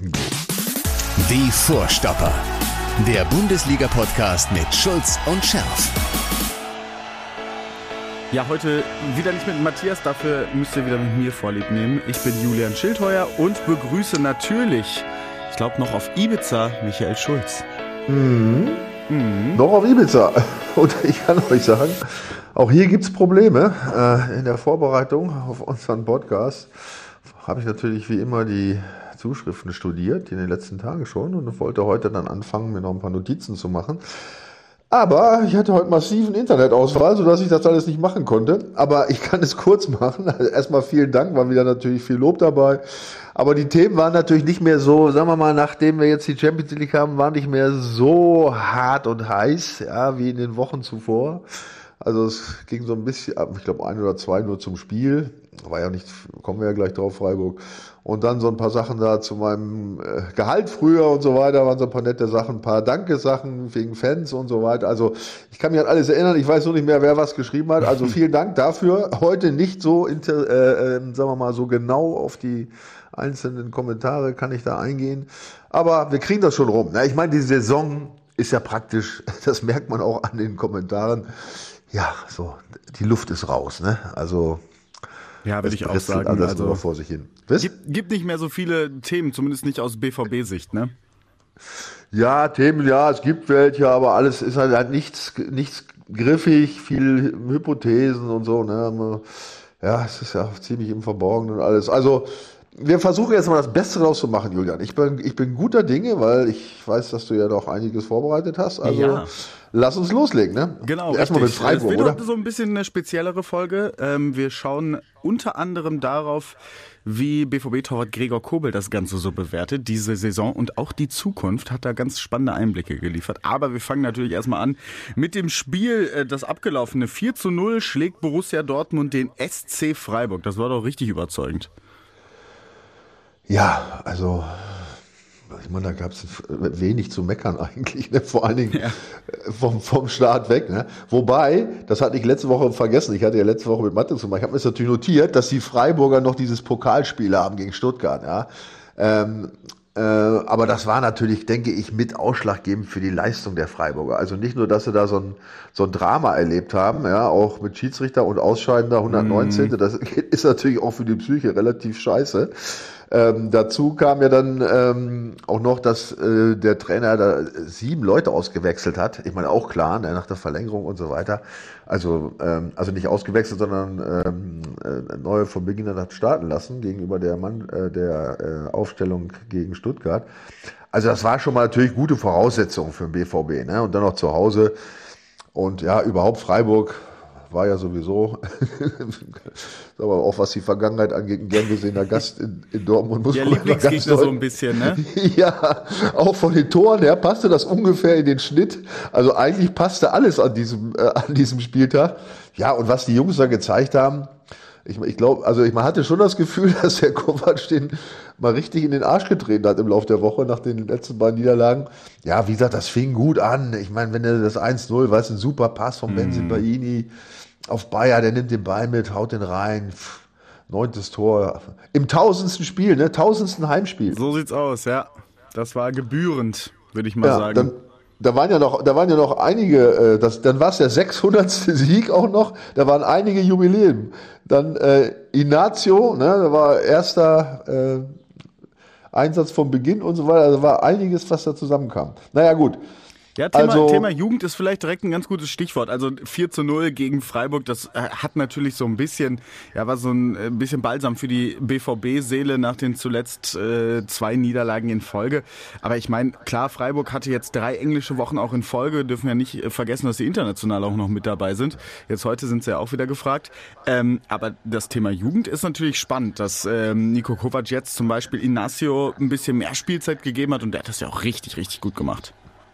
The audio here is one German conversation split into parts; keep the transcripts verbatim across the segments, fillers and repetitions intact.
Die Vorstopper. Der Bundesliga-Podcast mit Schulz und Scherf. Ja, heute wieder nicht mit Matthias, dafür müsst ihr wieder mit mir Vorlieb nehmen. Ich bin Julian Schildheuer und begrüße natürlich, ich glaube noch auf Ibiza, Michael Schulz. Mhm. Mhm. Noch auf Ibiza. Und ich kann euch sagen, auch hier gibt es Probleme. Äh, in der Vorbereitung auf unseren Podcast habe ich natürlich wie immer die Zuschriften studiert, in den letzten Tagen schon, und wollte heute dann anfangen, mir noch ein paar Notizen zu machen. Aber ich hatte heute massiven Internetausfall, sodass ich das alles nicht machen konnte. Aber ich kann es kurz machen. Also erstmal vielen Dank, war wieder natürlich viel Lob dabei. Aber die Themen waren natürlich nicht mehr so, sagen wir mal, nachdem wir jetzt die Champions League haben, waren nicht mehr so hart und heiß, ja, wie in den Wochen zuvor. Also es ging so ein bisschen, ich glaube ein oder zwei nur zum Spiel. War ja nicht, kommen wir ja gleich drauf, Freiburg. Und dann so ein paar Sachen da zu meinem äh, Gehalt früher und so weiter, waren so ein paar nette Sachen, ein paar Danke-Sachen wegen Fans und so weiter. Also ich kann mich an alles erinnern, ich weiß nur nicht mehr, wer was geschrieben hat. Also vielen Dank dafür. Heute nicht so, inter, äh, äh, sagen wir mal, so genau auf die einzelnen Kommentare kann ich da eingehen. Aber wir kriegen das schon rum. Ne? Ich meine, die Saison ist ja praktisch, das merkt man auch an den Kommentaren. Ja, so, die Luft ist raus, ne? Also ja, würde ich auch sagen. Alles also nur vor sich hin. Gibt, gibt nicht mehr so viele Themen, zumindest nicht aus B V B-Sicht, ne? Ja, Themen, ja, es gibt welche, aber alles ist halt, halt nichts, nichts griffig, viel Hypothesen und so, ne? Ja, es ist ja ziemlich im Verborgenen und alles. Also, wir versuchen jetzt mal das Beste draus zu machen, Julian. Ich bin, ich bin guter Dinge, weil ich weiß, dass du ja doch einiges vorbereitet hast. Also, ja. Lass uns loslegen, ne? Genau, erstmal mit Freiburg, es wird oder? So ein bisschen eine speziellere Folge. Ähm, wir schauen unter anderem darauf, wie B V B-Torwart Gregor Kobel das Ganze so bewertet, diese Saison und auch die Zukunft, hat da ganz spannende Einblicke geliefert. Aber wir fangen natürlich erstmal an mit dem Spiel, das abgelaufene vier zu null schlägt Borussia Dortmund den S C Freiburg. Das war doch richtig überzeugend. Ja, also ich meine, da gab es wenig zu meckern eigentlich, ne? Vor allen Dingen ja. vom, vom Start weg. Ne? Wobei, das hatte ich letzte Woche vergessen, ich hatte ja letzte Woche mit Mathe zu machen, ich habe mir das natürlich notiert, dass die Freiburger noch dieses Pokalspiel haben gegen Stuttgart. Ja? Ähm, äh, aber das war natürlich, denke ich, mit ausschlaggebend für die Leistung der Freiburger. Also nicht nur, dass sie da so ein, so ein Drama erlebt haben, ja, auch mit Schiedsrichter und Ausscheidender hundertneunzehn. Mm. Das ist natürlich auch für die Psyche relativ scheiße. Ähm, dazu kam ja dann ähm, auch noch, dass äh, der Trainer da sieben Leute ausgewechselt hat. Ich meine, auch klar, ne, nach der Verlängerung und so weiter. Also ähm, also nicht ausgewechselt, sondern ähm, äh, neue von Beginn an hat starten lassen gegenüber der Mann äh, der äh, Aufstellung gegen Stuttgart. Also das war schon mal natürlich gute Voraussetzungen für den B V B, ne? Und dann noch zu Hause. Und ja, überhaupt Freiburg war ja sowieso, aber auch was die Vergangenheit angeht, ein gern gesehener Gast in, in Dortmund. Muss der man Lieblingsgegner so ein bisschen, ne? Ja, auch von den Toren her passte das ungefähr in den Schnitt. Also eigentlich passte alles an diesem, äh, an diesem Spieltag. Ja, und was die Jungs da gezeigt haben, ich, ich glaube, also ich man hatte schon das Gefühl, dass der Kovac den mal richtig in den Arsch getreten hat im Laufe der Woche nach den letzten beiden Niederlagen. Ja, wie gesagt, das fing gut an. Ich meine, wenn er das eins null, weißt du, ein super Pass von Bensebaini auf Bayer, der nimmt den Ball mit, haut den rein. Pff, neuntes Tor. Im tausendsten Spiel, ne? Tausendsten Heimspiel. So sieht's aus, ja. Das war gebührend, würde ich mal ja, sagen. Dann, da waren ja noch, da waren ja noch einige, äh, das, dann war es der sechshundertste Sieg auch noch, da waren einige Jubiläen. Dann äh, Inácio, ne, da war erster äh, Einsatz vom Beginn und so weiter, also war einiges, was da zusammenkam. Naja, gut. Ja, Thema, also, Thema Jugend ist vielleicht direkt ein ganz gutes Stichwort. Also vier zu null gegen Freiburg, das hat natürlich so ein bisschen, ja, war so ein, ein bisschen Balsam für die B V B-Seele nach den zuletzt äh, zwei Niederlagen in Folge. Aber ich meine, klar, Freiburg hatte jetzt drei englische Wochen auch in Folge. Wir dürfen ja nicht vergessen, dass sie international auch noch mit dabei sind. Jetzt heute sind sie ja auch wieder gefragt. Ähm, aber das Thema Jugend ist natürlich spannend, dass ähm, Niko Kovac jetzt zum Beispiel Inácio ein bisschen mehr Spielzeit gegeben hat und der hat das ja auch richtig, richtig gut gemacht.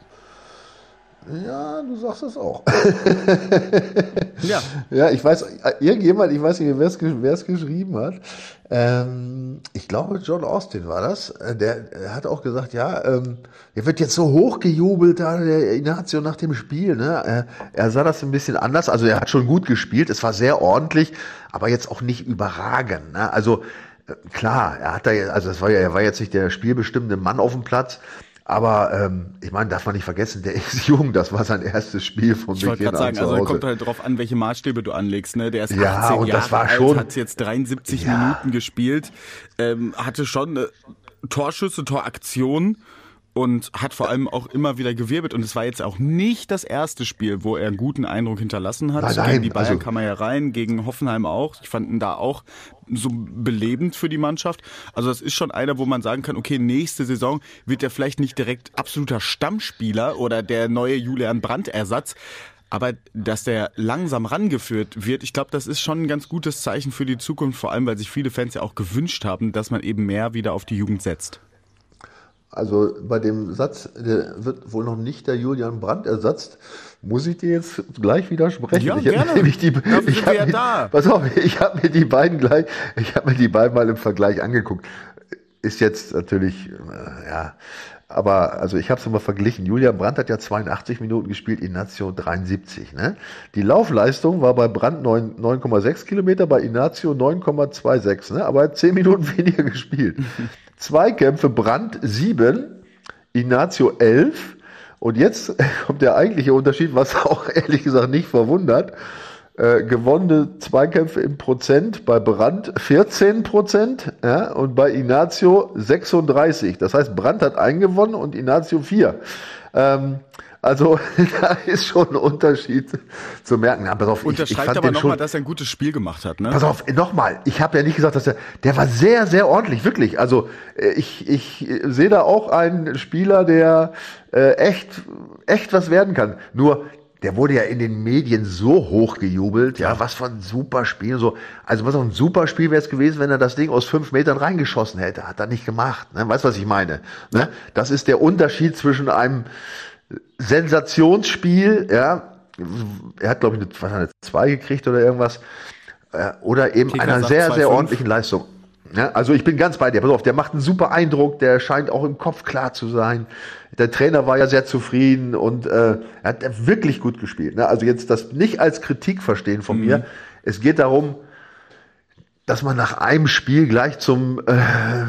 Ja, du sagst es auch. ja. Ja, ich weiß, irgendjemand, ich weiß nicht, wer es, wer es geschrieben hat. Ähm, ich glaube, John Austin war das. Der, der hat auch gesagt, ja, ähm, er wird jetzt so hochgejubelt, da, der Inácio nach dem Spiel. Ne? Er, er sah das ein bisschen anders. Also er hat schon gut gespielt, es war sehr ordentlich, aber jetzt auch nicht überragend. Ne? Also Klar, er hat da, also das war ja, er war jetzt nicht der spielbestimmende Mann auf dem Platz, aber ähm, ich meine, darf man nicht vergessen, der ist jung, das war sein erstes Spiel von Ich wollte Beginn gerade an sagen, zu also Hause. kommt halt drauf an, welche Maßstäbe du anlegst. Ne? Der ist Ja, achtzehn und Jahre das war alt, schon- hat jetzt dreiundsiebzig Ja. Minuten gespielt, ähm, hatte schon äh, Torschüsse, Toraktionen und hat vor allem auch immer wieder gewirbelt. Und es war jetzt auch nicht das erste Spiel, wo er einen guten Eindruck hinterlassen hat. Nein, nein, gegen die Bayern also- kam er ja rein, gegen Hoffenheim auch. Ich fand ihn da auch so belebend für die Mannschaft. Also das ist schon einer, wo man sagen kann, okay, nächste Saison wird er vielleicht nicht direkt absoluter Stammspieler oder der neue Julian Brandt-Ersatz. Aber dass der langsam rangeführt wird, ich glaube, das ist schon ein ganz gutes Zeichen für die Zukunft, vor allem, weil sich viele Fans ja auch gewünscht haben, dass man eben mehr wieder auf die Jugend setzt. Also bei dem Satz, der wird wohl noch nicht der Julian Brandt ersetzt, muss ich dir jetzt gleich widersprechen. Ja, ich hab gerne. nämlich die, Dafür ich sind hab wir ja mir, da. Pass auf, ich habe mir die beiden gleich, ich habe mir die beiden mal im Vergleich angeguckt. Ist jetzt natürlich, äh, ja, aber also ich habe es mal verglichen. Julian Brandt hat ja zweiundachtzig Minuten gespielt, Inácio dreiundsiebzig. Ne? Die Laufleistung war bei Brandt neun Komma sechs Kilometer, bei Inácio neun Komma sechsundzwanzig. Ne? Aber er hat zehn Minuten weniger gespielt. Zweikämpfe Brandt sieben, Inácio elf. Und jetzt kommt der eigentliche Unterschied, was auch ehrlich gesagt nicht verwundert. Äh, gewonnene Zweikämpfe im Prozent bei Brandt vierzehn Prozent, ja, und bei Inácio sechsunddreißig. Das heißt, Brandt hat einen gewonnen und Inácio vier. Ähm, also da ist schon ein Unterschied zu merken. Ja, pass auf, ich, ich Unterstreicht fand aber den nochmal, schon, dass er ein gutes Spiel gemacht hat. Ne? Pass auf, nochmal, ich habe ja nicht gesagt, dass er, der war sehr, sehr ordentlich, wirklich. Also äh, ich, ich sehe da auch einen Spieler, der äh, echt, echt was werden kann. Nur, der wurde ja in den Medien so hoch gejubelt, ja, was für ein super Spiel. So. Also was auch ein super Spiel wäre es gewesen, wenn er das Ding aus fünf Metern reingeschossen hätte. Hat er nicht gemacht. Ne? Weißt du, was ich meine? Ne? Das ist der Unterschied zwischen einem Sensationsspiel, ja. Er hat, glaube ich, eine, was, eine zwei gekriegt oder irgendwas. Äh, oder eben Kicker einer sagt sehr, zwei sehr fünf. ordentlichen Leistung. Ja, also ich bin ganz bei dir. Pass auf, der macht einen super Eindruck, der scheint auch im Kopf klar zu sein. Der Trainer war ja sehr zufrieden und äh, er hat wirklich gut gespielt. Ne? Also jetzt das nicht als Kritik verstehen von Mhm. mir. Es geht darum, dass man nach einem Spiel gleich zum äh,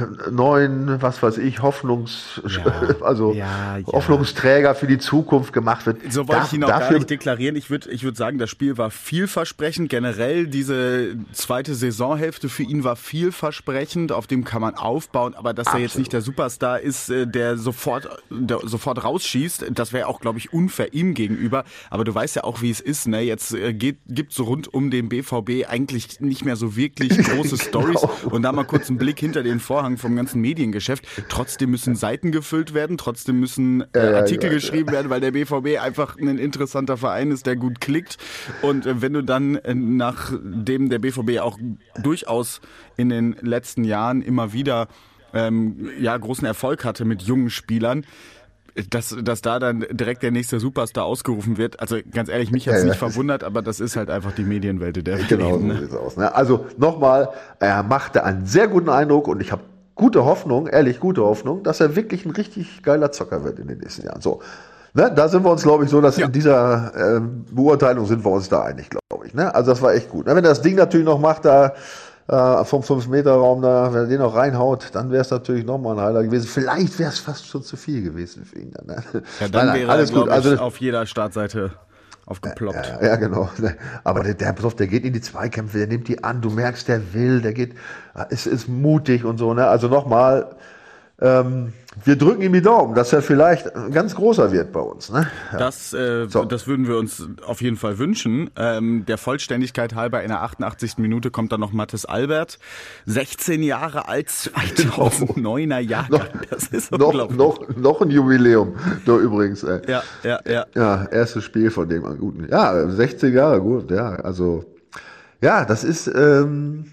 neuen, was weiß ich, Hoffnungs, Ja, also ja, ja. Hoffnungsträger für die Zukunft gemacht wird. So wollte Da- ich ihn auch gar dafür- nicht deklarieren. Ich würde ich würd sagen, das Spiel war vielversprechend. Generell diese zweite Saisonhälfte für ihn war vielversprechend. Auf dem kann man aufbauen. Aber dass er jetzt Absolut. nicht der Superstar ist, äh, der sofort, der sofort rausschießt, das wäre auch, glaube ich, unfair ihm gegenüber. Aber du weißt ja auch, wie es ist. Ne? Jetzt äh, geht, gibt's so rund um den B V B eigentlich nicht mehr so wirklich große Stories. Und da mal kurz einen Blick hinter den Vorhang vom ganzen Mediengeschäft. Trotzdem müssen Seiten gefüllt werden. Trotzdem müssen äh, ja, Artikel ja, ja. geschrieben werden, weil der B V B einfach ein interessanter Verein ist, der gut klickt. Und äh, wenn du dann, äh, nachdem der B V B auch durchaus in den letzten Jahren immer wieder ähm, ja, großen Erfolg hatte mit jungen Spielern, dass, dass da dann direkt der nächste Superstar ausgerufen wird. Also ganz ehrlich, mich hat's Ja, ja. nicht verwundert, aber das ist halt einfach die Medienwelt, in der wir Genau, leben. so Ne? sieht's aus. Ne? Also nochmal, er machte einen sehr guten Eindruck und ich habe gute Hoffnung, ehrlich gute Hoffnung, dass er wirklich ein richtig geiler Zocker wird in den nächsten Jahren. So, ne? Da sind wir uns, glaube ich, so, dass Ja. in dieser ähm, Beurteilung sind wir uns da einig, glaube ich. Ne? Also das war echt gut. Ne? Wenn er das Ding natürlich noch macht, da äh, vom fünf Meter Raum da, wenn er den noch reinhaut, dann wäre es natürlich nochmal ein Highlight gewesen. Vielleicht wäre es fast schon zu viel gewesen für ihn. Dann, ne? Ja, dann Nein, nein, wäre alles er, gut. glaube ich, Also auf jeder Startseite aufgeploppt. ja, ja, genau. Aber der, der, pass auf, der geht in die Zweikämpfe, der nimmt die an, du merkst, der will, der geht, ist, ist mutig und so. Ne? Also nochmal, ähm, wir drücken ihm die Daumen, dass er vielleicht ein ganz großer wird bei uns. Ne? Ja. Das, äh, So. das würden wir uns auf jeden Fall wünschen. Ähm, der Vollständigkeit halber in der achtundachtzigsten Minute kommt dann noch Mathis Albert. sechzehn Jahre alt, zweitausenddeuner Jahrgang. Das ist noch, unglaublich. noch, noch ein Jubiläum, da übrigens. Ey. Ja, ja, ja. Ja, erstes Spiel von dem an guten. Ja, sechzehn Jahre, gut, ja, also, ja, das ist, ähm,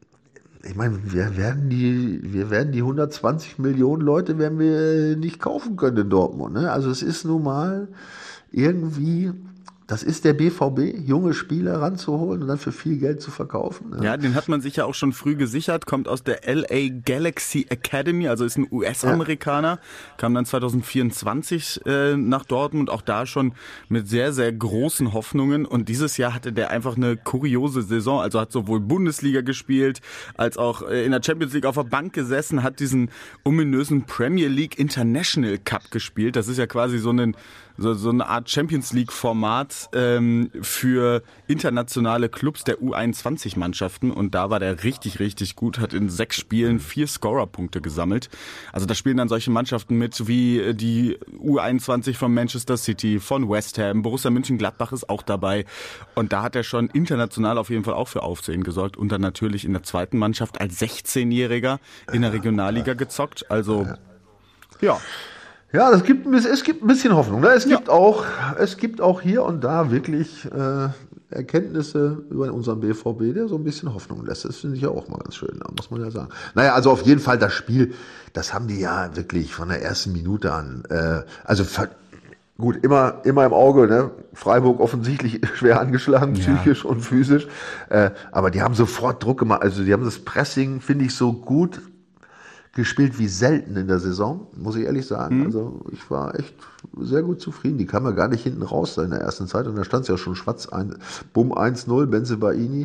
ich meine, wir werden die, wir werden die hundertzwanzig Millionen Leute werden wir nicht kaufen können in Dortmund, ne? Also es ist nun mal irgendwie das ist der B V B, junge Spieler ranzuholen und dann für viel Geld zu verkaufen. Ja, ja den hat man sich ja auch schon früh gesichert, kommt aus der L A Galaxy Academy, also ist ein U S-Amerikaner, ja. Kam dann zwanzig vierundzwanzig äh, nach Dortmund, auch da schon mit sehr, sehr großen Hoffnungen. Und dieses Jahr hatte der einfach eine kuriose Saison, also hat sowohl Bundesliga gespielt, als auch in der Champions League auf der Bank gesessen, hat diesen ominösen Premier League International Cup gespielt. Das ist ja quasi so ein So, so eine Art Champions League-Format ähm, für internationale Clubs der U einundzwanzig-Mannschaften. Und da war der richtig, richtig gut, hat in sechs Spielen vier Scorer-Punkte gesammelt. Also da spielen dann solche Mannschaften mit wie die U einundzwanzig von Manchester City, von West Ham, Borussia Mönchengladbach ist auch dabei. Und da hat er schon international auf jeden Fall auch für Aufsehen gesorgt. Und dann natürlich in der zweiten Mannschaft als sechzehnjähriger in der Regionalliga gezockt. Also, ja. Ja, es gibt, es gibt ein bisschen Hoffnung. Ne? Es gibt ja. auch, es gibt auch hier und da wirklich äh, Erkenntnisse über unseren B V B, der so ein bisschen Hoffnung lässt. Das finde ich ja auch mal ganz schön, muss man ja sagen. Naja, also auf jeden Fall das Spiel, das haben die ja wirklich von der ersten Minute an. Äh, also gut, immer, immer im Auge. Ne? Freiburg offensichtlich schwer angeschlagen, ja. psychisch und physisch. Äh, aber die haben sofort Druck gemacht. Also die haben das Pressing, finde ich, so gut gespielt wie selten in der Saison, muss ich ehrlich sagen. Mhm. Also ich war echt sehr gut zufrieden. Die kam ja gar nicht hinten raus in der ersten Zeit und da stand es ja schon schwarz, ein, bumm, eins null, Bensebaini.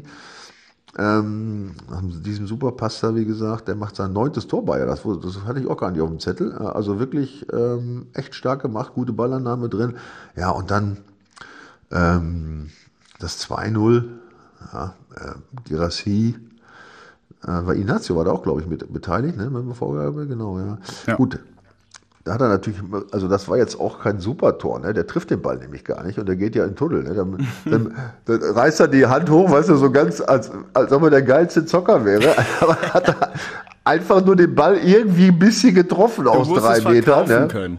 Ähm, diesem Superpass da, wie gesagt, der macht sein neuntes Tor bei. Das, das hatte ich auch gar nicht auf dem Zettel. Also wirklich ähm, echt stark gemacht, gute Ballannahme drin. Ja, und dann ähm, das zwei null, ja, äh, Girassi, Weil Inácio war da auch, glaube ich, mit beteiligt, ne, mit der Vorgabe, genau, ja. ja. Gut, da hat er natürlich, also das war jetzt auch kein Supertor, ne, der trifft den Ball nämlich gar nicht und der geht ja in den Tunnel, ne, dann, dann, dann reißt er die Hand hoch, weißt du, so ganz, als, als ob er der geilste Zocker wäre, aber hat er einfach nur den Ball irgendwie ein bisschen getroffen aus drei Metern, ne. Können.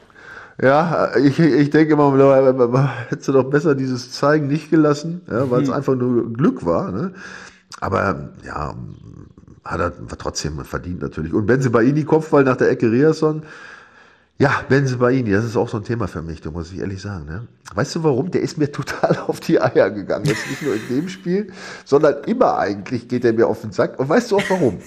Ja, ich, ich denke immer, hättest du doch besser dieses Zeigen nicht gelassen, ja, weil es mhm. einfach nur Glück war, ne. Aber ja, hat er trotzdem verdient natürlich. Und Bensebaini, Kopfball nach der Ecke Riasson. Ja, Bensebaini, das ist auch so ein Thema für mich, da muss ich ehrlich sagen. Ne? Weißt du warum? Der ist mir total auf die Eier gegangen. Jetzt nicht nur in dem Spiel, sondern immer eigentlich geht er mir auf den Sack. Und weißt du auch warum?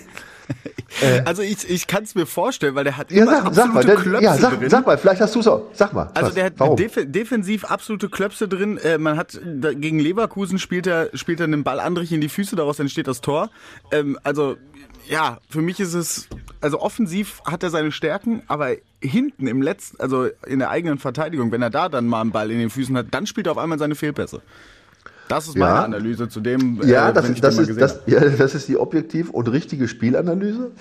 Also ich, ich kann es mir vorstellen, weil der hat ja, immer sag, absolute sag mal, der, Klöpse ja, sag, drin. Sag mal, vielleicht hast du es auch. Sag mal. Also was, der hat warum? def- defensiv absolute Klöpse drin. Äh, man hat da, gegen Leverkusen spielt er spielt er einen Ball Andrich in die Füße, daraus entsteht das Tor. Ähm, also ja, für mich ist es, also offensiv hat er seine Stärken, aber hinten im letzten, also in der eigenen Verteidigung, wenn er da dann mal einen Ball in den Füßen hat, dann spielt er auf einmal seine Fehlpässe. Das ist meine ja. Analyse zu dem, ja, äh, das, wenn ich das, den mal ist, gesehen das, habe. ja, das ist die objektiv und richtige Spielanalyse.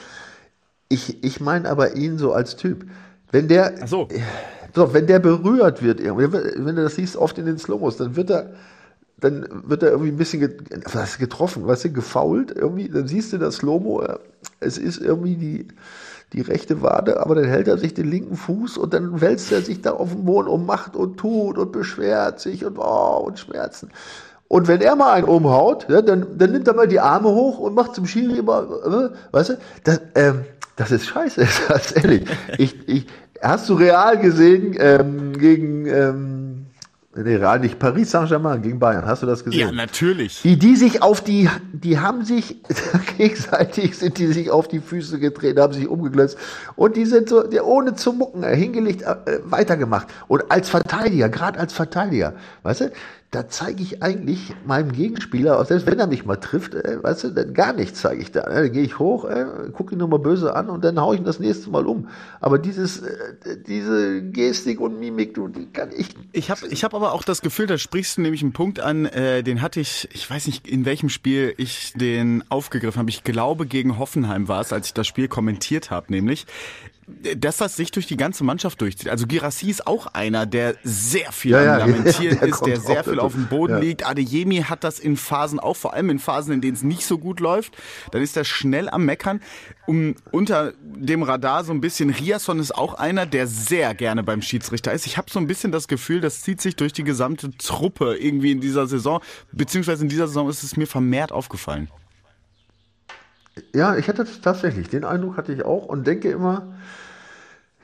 Ich, ich meine aber ihn so als Typ. Wenn der, Ach so. so, wenn der berührt wird, wenn du das siehst oft in den Slowmos, dann wird er, dann wird er irgendwie ein bisschen getroffen, weißt du, gefoult irgendwie. Dann siehst du das Slowmo, es ist irgendwie die, die rechte Wade, aber dann hält er sich den linken Fuß und dann wälzt er sich da auf den Boden und macht und tut und beschwert sich und oh, und Schmerzen. Und wenn er mal einen umhaut, ja, dann, dann nimmt er mal die Arme hoch und macht zum Schiri immer, äh, weißt du, das, ähm, das ist scheiße, ganz ehrlich. Ich, ich, hast du Real gesehen ähm, gegen, ähm, nee, Real nicht, Paris Saint-Germain gegen Bayern, hast du das gesehen? Ja, natürlich. Wie die sich auf die, die haben sich, gegenseitig sind die sich auf die Füße getreten, haben sich umgeklötzt und die sind so, der ohne zu mucken, äh, hingelegt, äh, weitergemacht. Und als Verteidiger, gerade als Verteidiger, weißt du, da zeige ich eigentlich meinem Gegenspieler, selbst wenn er mich mal trifft, äh, weißt du, dann gar nichts zeige ich da. Äh, dann gehe ich hoch, äh, gucke ihn nochmal böse an und dann haue ich ihn das nächste Mal um. Aber dieses, äh, diese Gestik und Mimik, du, die kann ich. Ich habe ich hab aber auch das Gefühl, da sprichst du nämlich einen Punkt an, äh, den hatte ich, ich weiß nicht, in welchem Spiel ich den aufgegriffen habe. Ich glaube, gegen Hoffenheim war es, als ich das Spiel kommentiert habe, nämlich, dass das sich durch die ganze Mannschaft durchzieht. Also Guirassy ist auch einer, der sehr viel ja, am ja, Lamentieren der ist, der sehr viel dazu. auf dem Boden ja. liegt. Adeyemi hat das in Phasen auch, vor allem in Phasen, in denen es nicht so gut läuft. Dann ist er schnell am Meckern. Um, unter dem Radar so ein bisschen, Riasson ist auch einer, der sehr gerne beim Schiedsrichter ist. Ich habe so ein bisschen das Gefühl, das zieht sich durch die gesamte Truppe irgendwie in dieser Saison, beziehungsweise in dieser Saison ist es mir vermehrt aufgefallen. Ja, ich hatte tatsächlich, den Eindruck hatte ich auch und denke immer,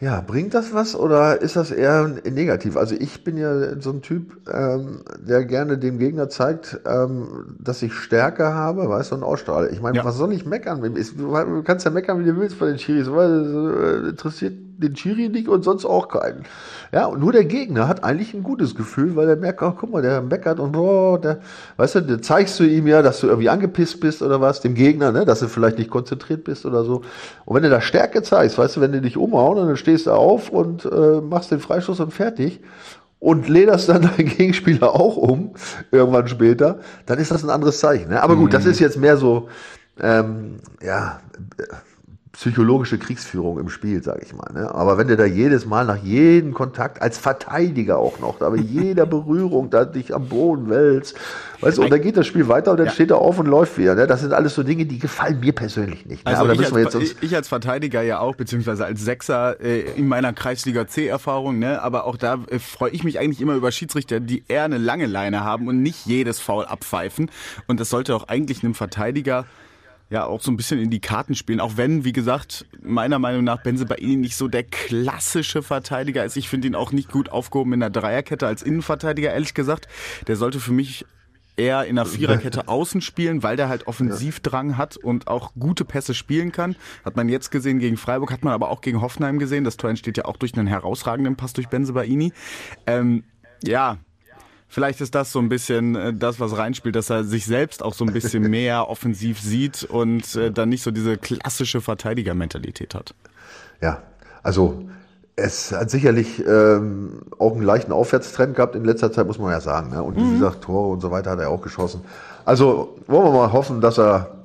Ja, bringt das was oder ist das eher negativ? Also ich bin ja so ein Typ, ähm, der gerne dem Gegner zeigt, ähm, dass ich Stärke habe, weißt du, und ausstrahle. Ich meine, Ja. was soll ich meckern? Du kannst ja meckern, wie du willst bei den Schiris, weil das äh, interessiert den Schiri nicht und sonst auch keinen. Ja, und nur der Gegner hat eigentlich ein gutes Gefühl, weil der merkt, oh, guck mal, der meckert und boah, der, weißt du, da zeigst du ihm ja, dass du irgendwie angepisst bist oder was, dem Gegner, ne, dass du vielleicht nicht konzentriert bist oder so. Und wenn du da Stärke zeigst, weißt du, wenn du dich umhauen und dann stehst du auf und äh, machst den Freistoß und fertig und lederst dann deinen Gegenspieler auch um, irgendwann später, dann ist das ein anderes Zeichen. Ne? Aber gut, das ist jetzt mehr so, ähm, ja, psychologische Kriegsführung im Spiel, sage ich mal. Ne? Aber wenn du da jedes Mal nach jedem Kontakt, als Verteidiger auch noch, aber jeder Berührung da dich am Boden wälzt, weißt du, und dann geht das Spiel weiter und dann ja. steht er auf und läuft wieder. Ne? Das sind alles so Dinge, die gefallen mir persönlich nicht. Ne? Also aber ich, da müssen wir als, jetzt uns ich, ich als Verteidiger ja auch, beziehungsweise als Sechser äh, in meiner Kreisliga C-Erfahrung, ne? Aber auch da äh, freue ich mich eigentlich immer über Schiedsrichter, die eher eine lange Leine haben und nicht jedes Foul abpfeifen. Und das sollte auch eigentlich einem Verteidiger ja auch so ein bisschen in die Karten spielen, auch wenn, wie gesagt, meiner Meinung nach Bensebaini nicht so der klassische Verteidiger ist. Ich finde ihn auch nicht gut aufgehoben in der Dreierkette als Innenverteidiger, ehrlich gesagt. Der sollte für mich eher in der Viererkette außen spielen, weil der halt Offensivdrang hat und auch gute Pässe spielen kann. Hat man jetzt gesehen gegen Freiburg, hat man aber auch gegen Hoffenheim gesehen. Das Tor entsteht ja auch durch einen herausragenden Pass durch Bensebaini. Ähm, ja, vielleicht ist das so ein bisschen äh, das, was reinspielt, dass er sich selbst auch so ein bisschen mehr offensiv sieht und äh, dann nicht so diese klassische Verteidigermentalität hat. Ja, also es hat sicherlich ähm, auch einen leichten Aufwärtstrend gehabt in letzter Zeit, muss man ja sagen. Ne? Und wie Mhm. gesagt, Tore und so weiter hat er auch geschossen. Also wollen wir mal hoffen, dass er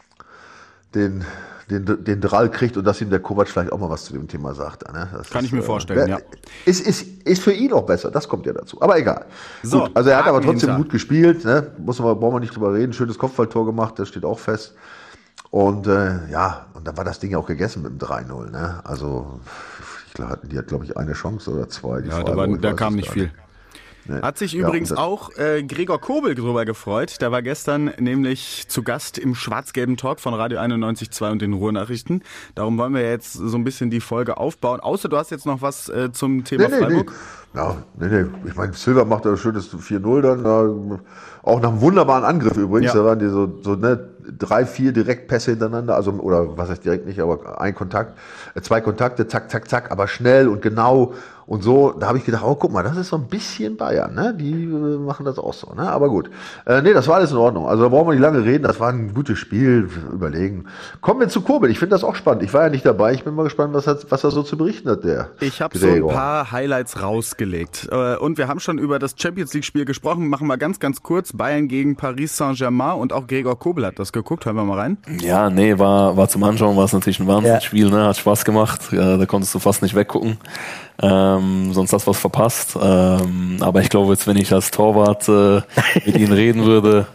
den, den, den Drall kriegt und dass ihm der Kovac vielleicht auch mal was zu dem Thema sagt. Ne? Das Kann ist, ich mir äh, vorstellen, wär, ja. Ist, ist, ist für ihn auch besser, das kommt ja dazu. Aber egal. So, gut, also er hat aber Haken trotzdem hinter. gut gespielt. Ne? Muss man, brauchen wir nicht drüber reden. Schönes Kopfballtor gemacht, das steht auch fest. Und äh, ja, und dann war das Ding ja auch gegessen mit dem drei null. Ne? Also ich glaub, hatten die hat, glaube ich, eine Chance oder zwei. Die Ja, da, Freiburg, war, ich da weiß kam es nicht gar viel. Nee. Hat sich Ja, übrigens und das- auch äh, Gregor Kobel drüber gefreut. Der war gestern nämlich zu Gast im schwarz-gelben Talk von Radio einundneunzig Komma zwei und den Ruhrnachrichten. Darum wollen wir jetzt so ein bisschen die Folge aufbauen. Außer du hast jetzt noch was äh, zum Thema Nee, nee, nee. Freiburg. Ja, nee, nee. Ich meine, Silva macht ein schönes vier null dann. Äh, auch nach einem wunderbaren Angriff übrigens. Ja. Da waren die so, so ne, drei, vier Direktpässe hintereinander. Also, oder was heißt direkt nicht, aber ein Kontakt, äh, zwei Kontakte, zack, zack, zack, aber schnell und genau. Und so, da habe ich gedacht, oh, guck mal, das ist so ein bisschen Bayern, ne? Die äh, machen das auch so, ne? Aber gut. Äh, nee, das war alles in Ordnung. Also da brauchen wir nicht lange reden, das war ein gutes Spiel, überlegen. Kommen wir zu Kobel, ich finde das auch spannend. Ich war ja nicht dabei, ich bin mal gespannt, was, hat, was er so zu berichten hat, der Ich habe so ein Gregor. paar Highlights rausgelegt. Äh, Und wir haben schon über das Champions-League-Spiel gesprochen. Machen wir ganz, ganz kurz. Bayern gegen Paris Saint-Germain und auch Gregor Kobel hat das geguckt. Hören wir mal rein. Ja, nee, war, war zum Anschauen, war es natürlich ein Wahnsinnsspiel, ne? Hat Spaß gemacht. Ja, da konntest du fast nicht weggucken. Ähm, sonst hast du was verpasst. Ähm, aber ich glaube, jetzt, wenn ich als Torwart äh, mit ihnen reden würde,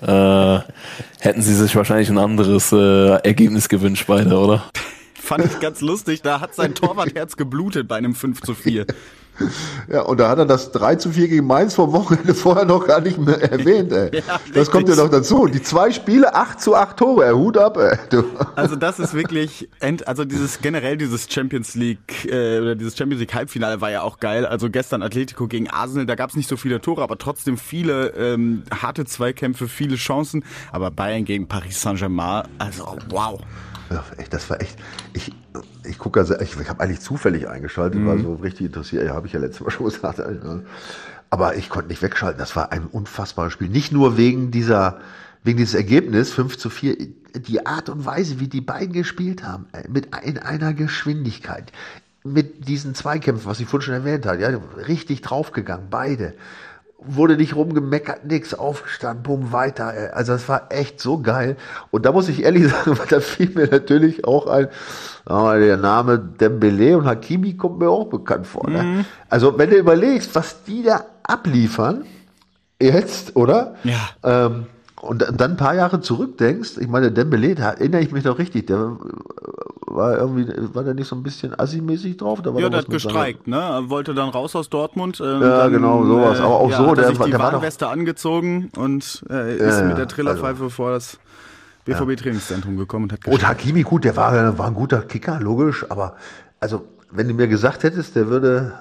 äh, hätten sie sich wahrscheinlich ein anderes äh, Ergebnis gewünscht, beide, oder? Fand ich ganz lustig. Da hat sein Torwartherz geblutet bei einem fünf zu vier. Ja, und da hat er das drei zu vier gegen Mainz vom Wochenende vorher noch gar nicht mehr erwähnt, ey. Ja, das richtig. kommt ja noch dazu. Die zwei Spiele, acht zu acht Tore, ey. Hut ab, ey. Du. Also das ist wirklich, end, also dieses generell dieses Champions League äh, oder dieses Champions League Halbfinale war ja auch geil. Also gestern Atletico gegen Arsenal, da gab es nicht so viele Tore, aber trotzdem viele ähm, harte Zweikämpfe, viele Chancen. Aber Bayern gegen Paris Saint-Germain, also wow. Ja, echt, das war echt. Ich, ich gucke also, ich, ich habe eigentlich zufällig eingeschaltet, mhm. war so richtig interessiert. Ja, habe ich ja letztes Mal schon gesagt. Aber ich konnte nicht wegschalten. Das war ein unfassbares Spiel. Nicht nur wegen dieser, wegen dieses Ergebnis fünf zu vier. Die Art und Weise, wie die beiden gespielt haben, mit in einer Geschwindigkeit, mit diesen Zweikämpfen, was ich vorhin schon erwähnt habe, ja, richtig draufgegangen, beide. Wurde nicht rumgemeckert, nix, aufgestanden, bumm, weiter. Ey. Also das war echt so geil. Und da muss ich ehrlich sagen, weil da fiel mir natürlich auch ein, oh, der Name Dembélé und Hakimi kommt mir auch bekannt vor. Ne? Mhm. Also wenn du überlegst, was die da abliefern, jetzt, oder? Ja. Ähm, und dann ein paar Jahre zurückdenkst, ich meine, Dembélé, da erinnere ich mich noch richtig, der war irgendwie, war der nicht so ein bisschen assi-mäßig drauf? Da war Ja, da der was hat mit gestreikt, ne? Er wollte dann raus aus Dortmund. Äh, Ja, dann, genau, sowas. Aber auch ja, so, hat er der sich war- die der war doch- Warnweste angezogen und äh, ist Ja, mit der ja, Trillerpfeife also- vor das B V B-Trainingszentrum gekommen und hat Und gestreikt. Hakimi, gut, der war, war ein guter Kicker, logisch, aber also wenn du mir gesagt hättest, der würde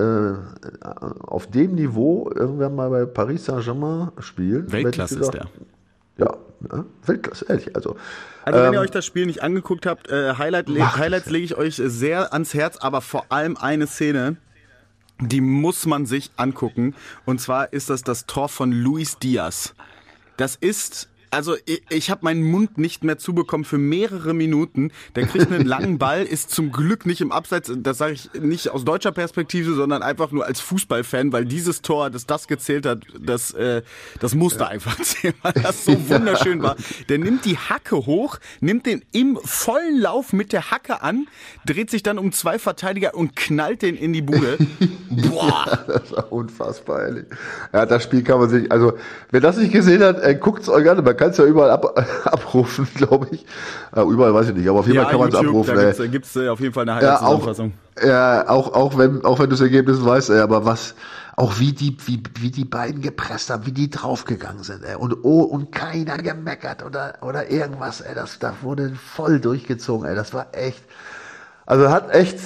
äh, auf dem Niveau irgendwann mal bei Paris Saint-Germain spielen. Weltklasse ist der. Ja, ja, Weltklasse, ehrlich. Also, also wenn ähm, ihr euch das Spiel nicht angeguckt habt, äh, Highlight, Highlights lege ich euch sehr ans Herz, aber vor allem eine Szene, die muss man sich angucken. Und zwar ist das das Tor von Luis Diaz. Das ist... Also ich, ich habe meinen Mund nicht mehr zubekommen für mehrere Minuten. Der kriegt einen langen Ball, ist zum Glück nicht im Abseits. Das sage ich nicht aus deutscher Perspektive, sondern einfach nur als Fußballfan, weil dieses Tor, das das gezählt hat, das äh, das musste einfach zählen, weil das so wunderschön war. Der nimmt die Hacke hoch, nimmt den im vollen Lauf mit der Hacke an, dreht sich dann um zwei Verteidiger und knallt den in die Bude. Boah. Ja, das war unfassbar, ehrlich. Ja, das Spiel kann man sich, also wer das nicht gesehen hat, äh, guckt es euch an. Man kann es ja überall ab, abrufen, glaube ich. Äh, überall weiß ich nicht, aber auf jeden ja, Fall kann man es abrufen. Da gibt es äh, auf jeden Fall eine Highlight-Zusammenfassung. Ja, auch, ja, auch, auch wenn, auch wenn du das Ergebnis weißt, ey, aber was, auch wie die, wie, wie die beiden gepresst haben, wie die draufgegangen sind, ey. Und, oh, und keiner gemeckert oder, oder irgendwas, ey. Das, da wurde voll durchgezogen, ey. Das war echt, also hat echt,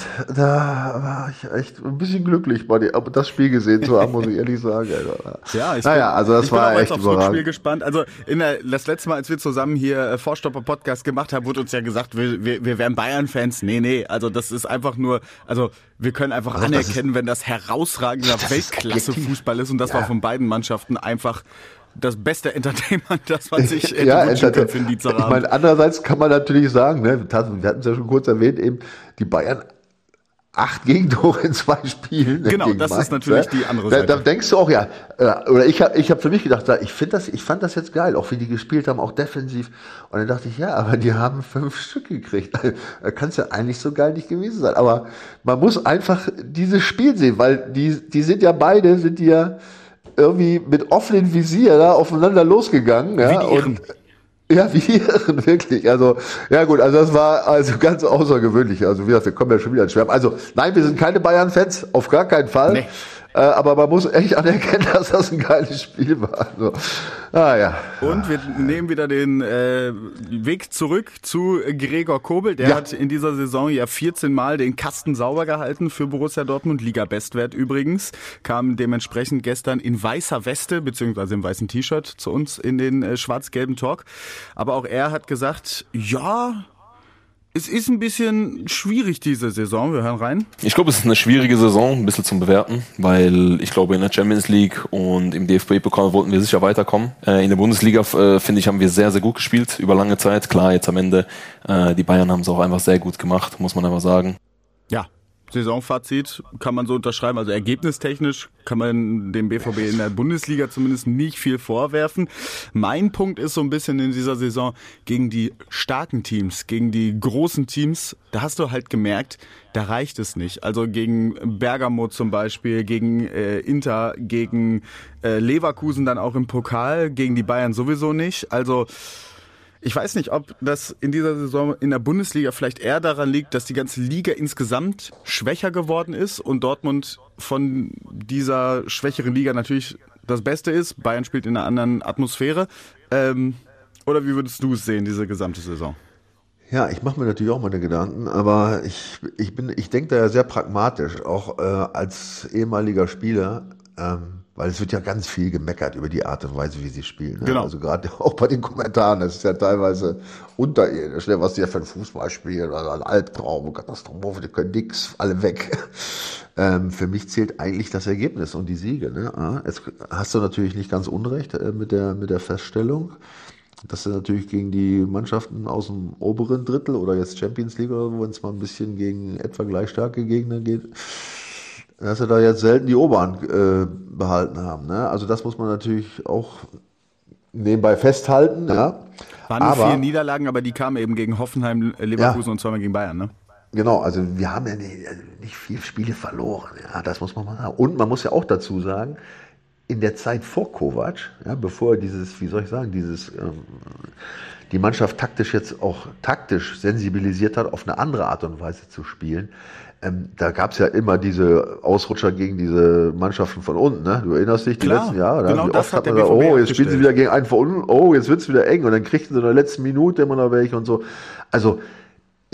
da war ich echt ein bisschen glücklich, bei dir, das Spiel gesehen zu haben, muss ich ehrlich sagen. Alter. Ja, ich naja, bin, also das ich war bin auch echt jetzt aufs Rückspiel gespannt. Also in der, das letzte Mal, als wir zusammen hier äh, Vorstopper-Podcast gemacht haben, wurde uns ja gesagt, wir, wir, wir wären Bayern-Fans. Nee, nee, also das ist einfach nur, also wir können einfach also anerkennen, ist, wenn das herausragender Weltklasse-Fußball ist und das ja. war von beiden Mannschaften einfach das beste Entertainment, das man sich hätte ja, wünschen können für den Dienstagabend. Ich meine, andererseits kann man natürlich sagen, ne, wir hatten es ja schon kurz erwähnt, eben die Bayern acht Gegentore in zwei Spielen. Genau, das Mainz, ist natürlich ne? die andere Seite. Da, da denkst du auch, ja, oder ich habe ich hab für mich gedacht, ich finde das, ich fand das jetzt geil, auch wie die gespielt haben, auch defensiv. Und dann dachte ich, ja, aber die haben fünf Stück gekriegt. Da kann es ja eigentlich so geil nicht gewesen sein. Aber man muss einfach dieses Spiel sehen, weil die, die sind ja beide, sind die ja irgendwie mit offenem Visier da aufeinander losgegangen. Ja, wie die Irren. Und, ja, wie die Irren, wirklich. Also, ja gut, also das war also ganz außergewöhnlich. Also wie gesagt, wir kommen ja schon wieder ins Schwärmen. Also, nein, wir sind keine Bayern-Fans, auf gar keinen Fall. Nee. Äh, aber man muss echt anerkennen, dass das ein geiles Spiel war. Also, ah, ja. Und wir nehmen wieder den äh, Weg zurück zu Gregor Kobel. Der ja. hat in dieser Saison ja vierzehn Mal den Kasten sauber gehalten für Borussia Dortmund. Liga-Bestwert übrigens. Kam dementsprechend gestern in weißer Weste, beziehungsweise im weißen T-Shirt zu uns in den äh, schwarz-gelben Talk. Aber auch er hat gesagt, ja... Es ist ein bisschen schwierig diese Saison, wir hören rein. Ich glaube, es ist eine schwierige Saison, ein bisschen zum Bewerten, weil ich glaube, in der Champions League und im D F B-Pokal wollten wir sicher weiterkommen. In der Bundesliga, finde ich, haben wir sehr, sehr gut gespielt, über lange Zeit. Klar, jetzt am Ende, die Bayern haben es auch einfach sehr gut gemacht, muss man einfach sagen. Ja. Saisonfazit kann man so unterschreiben, also ergebnistechnisch kann man dem B V B in der Bundesliga zumindest nicht viel vorwerfen. Mein Punkt ist so ein bisschen in dieser Saison gegen die starken Teams, gegen die großen Teams, da hast du halt gemerkt, da reicht es nicht. Also gegen Bergamo zum Beispiel, gegen äh, Inter, gegen äh, Leverkusen dann auch im Pokal, gegen die Bayern sowieso nicht. Also ich weiß nicht, ob das in dieser Saison in der Bundesliga vielleicht eher daran liegt, dass die ganze Liga insgesamt schwächer geworden ist und Dortmund von dieser schwächeren Liga natürlich das Beste ist. Bayern spielt in einer anderen Atmosphäre. Ähm, oder wie würdest du es sehen, diese gesamte Saison? Ja, ich mache mir natürlich auch meine Gedanken, aber ich, ich bin, ich denke da ja sehr pragmatisch, auch äh, als ehemaliger Spieler. Ähm, Weil es wird ja ganz viel gemeckert über die Art und Weise, wie sie spielen. Ne? Genau. Also gerade auch bei den Kommentaren, das ist ja teilweise unterirdisch, was die ja für ein Fußball spielen, also ein Albtraum, Katastrophe, die können nix, alle weg. Ähm, für mich zählt eigentlich das Ergebnis und die Siege. Ne? Ja, jetzt hast du natürlich nicht ganz unrecht äh, mit der, mit der Feststellung, dass du natürlich gegen die Mannschaften aus dem oberen Drittel oder jetzt Champions League oder wo es mal ein bisschen gegen etwa gleich starke Gegner geht, dass sie da jetzt selten die Oberhand äh, behalten haben. Ne? Also das muss man natürlich auch nebenbei festhalten. Ja. Waren nur aber, vier Niederlagen, aber die kamen eben gegen Hoffenheim, Leverkusen ja, und zweimal gegen Bayern. Ne? Genau, also wir haben ja nicht, nicht viele Spiele verloren. Ja, das muss man mal sagen. Und man muss ja auch dazu sagen, in der Zeit vor Kovac, ja, bevor dieses, wie soll ich sagen, dieses ähm, die Mannschaft taktisch jetzt auch taktisch sensibilisiert hat, auf eine andere Art und Weise zu spielen, Ähm, da gab es ja immer diese Ausrutscher gegen diese Mannschaften von unten, ne? Du erinnerst dich, die Klar, letzten Jahre, ne? Genau, wie oft hat man da, oh, jetzt spielen sie wieder gegen einen von unten, oh, jetzt wird's wieder eng und dann kriegten sie in der letzten Minute immer noch welche und so. Also, ich,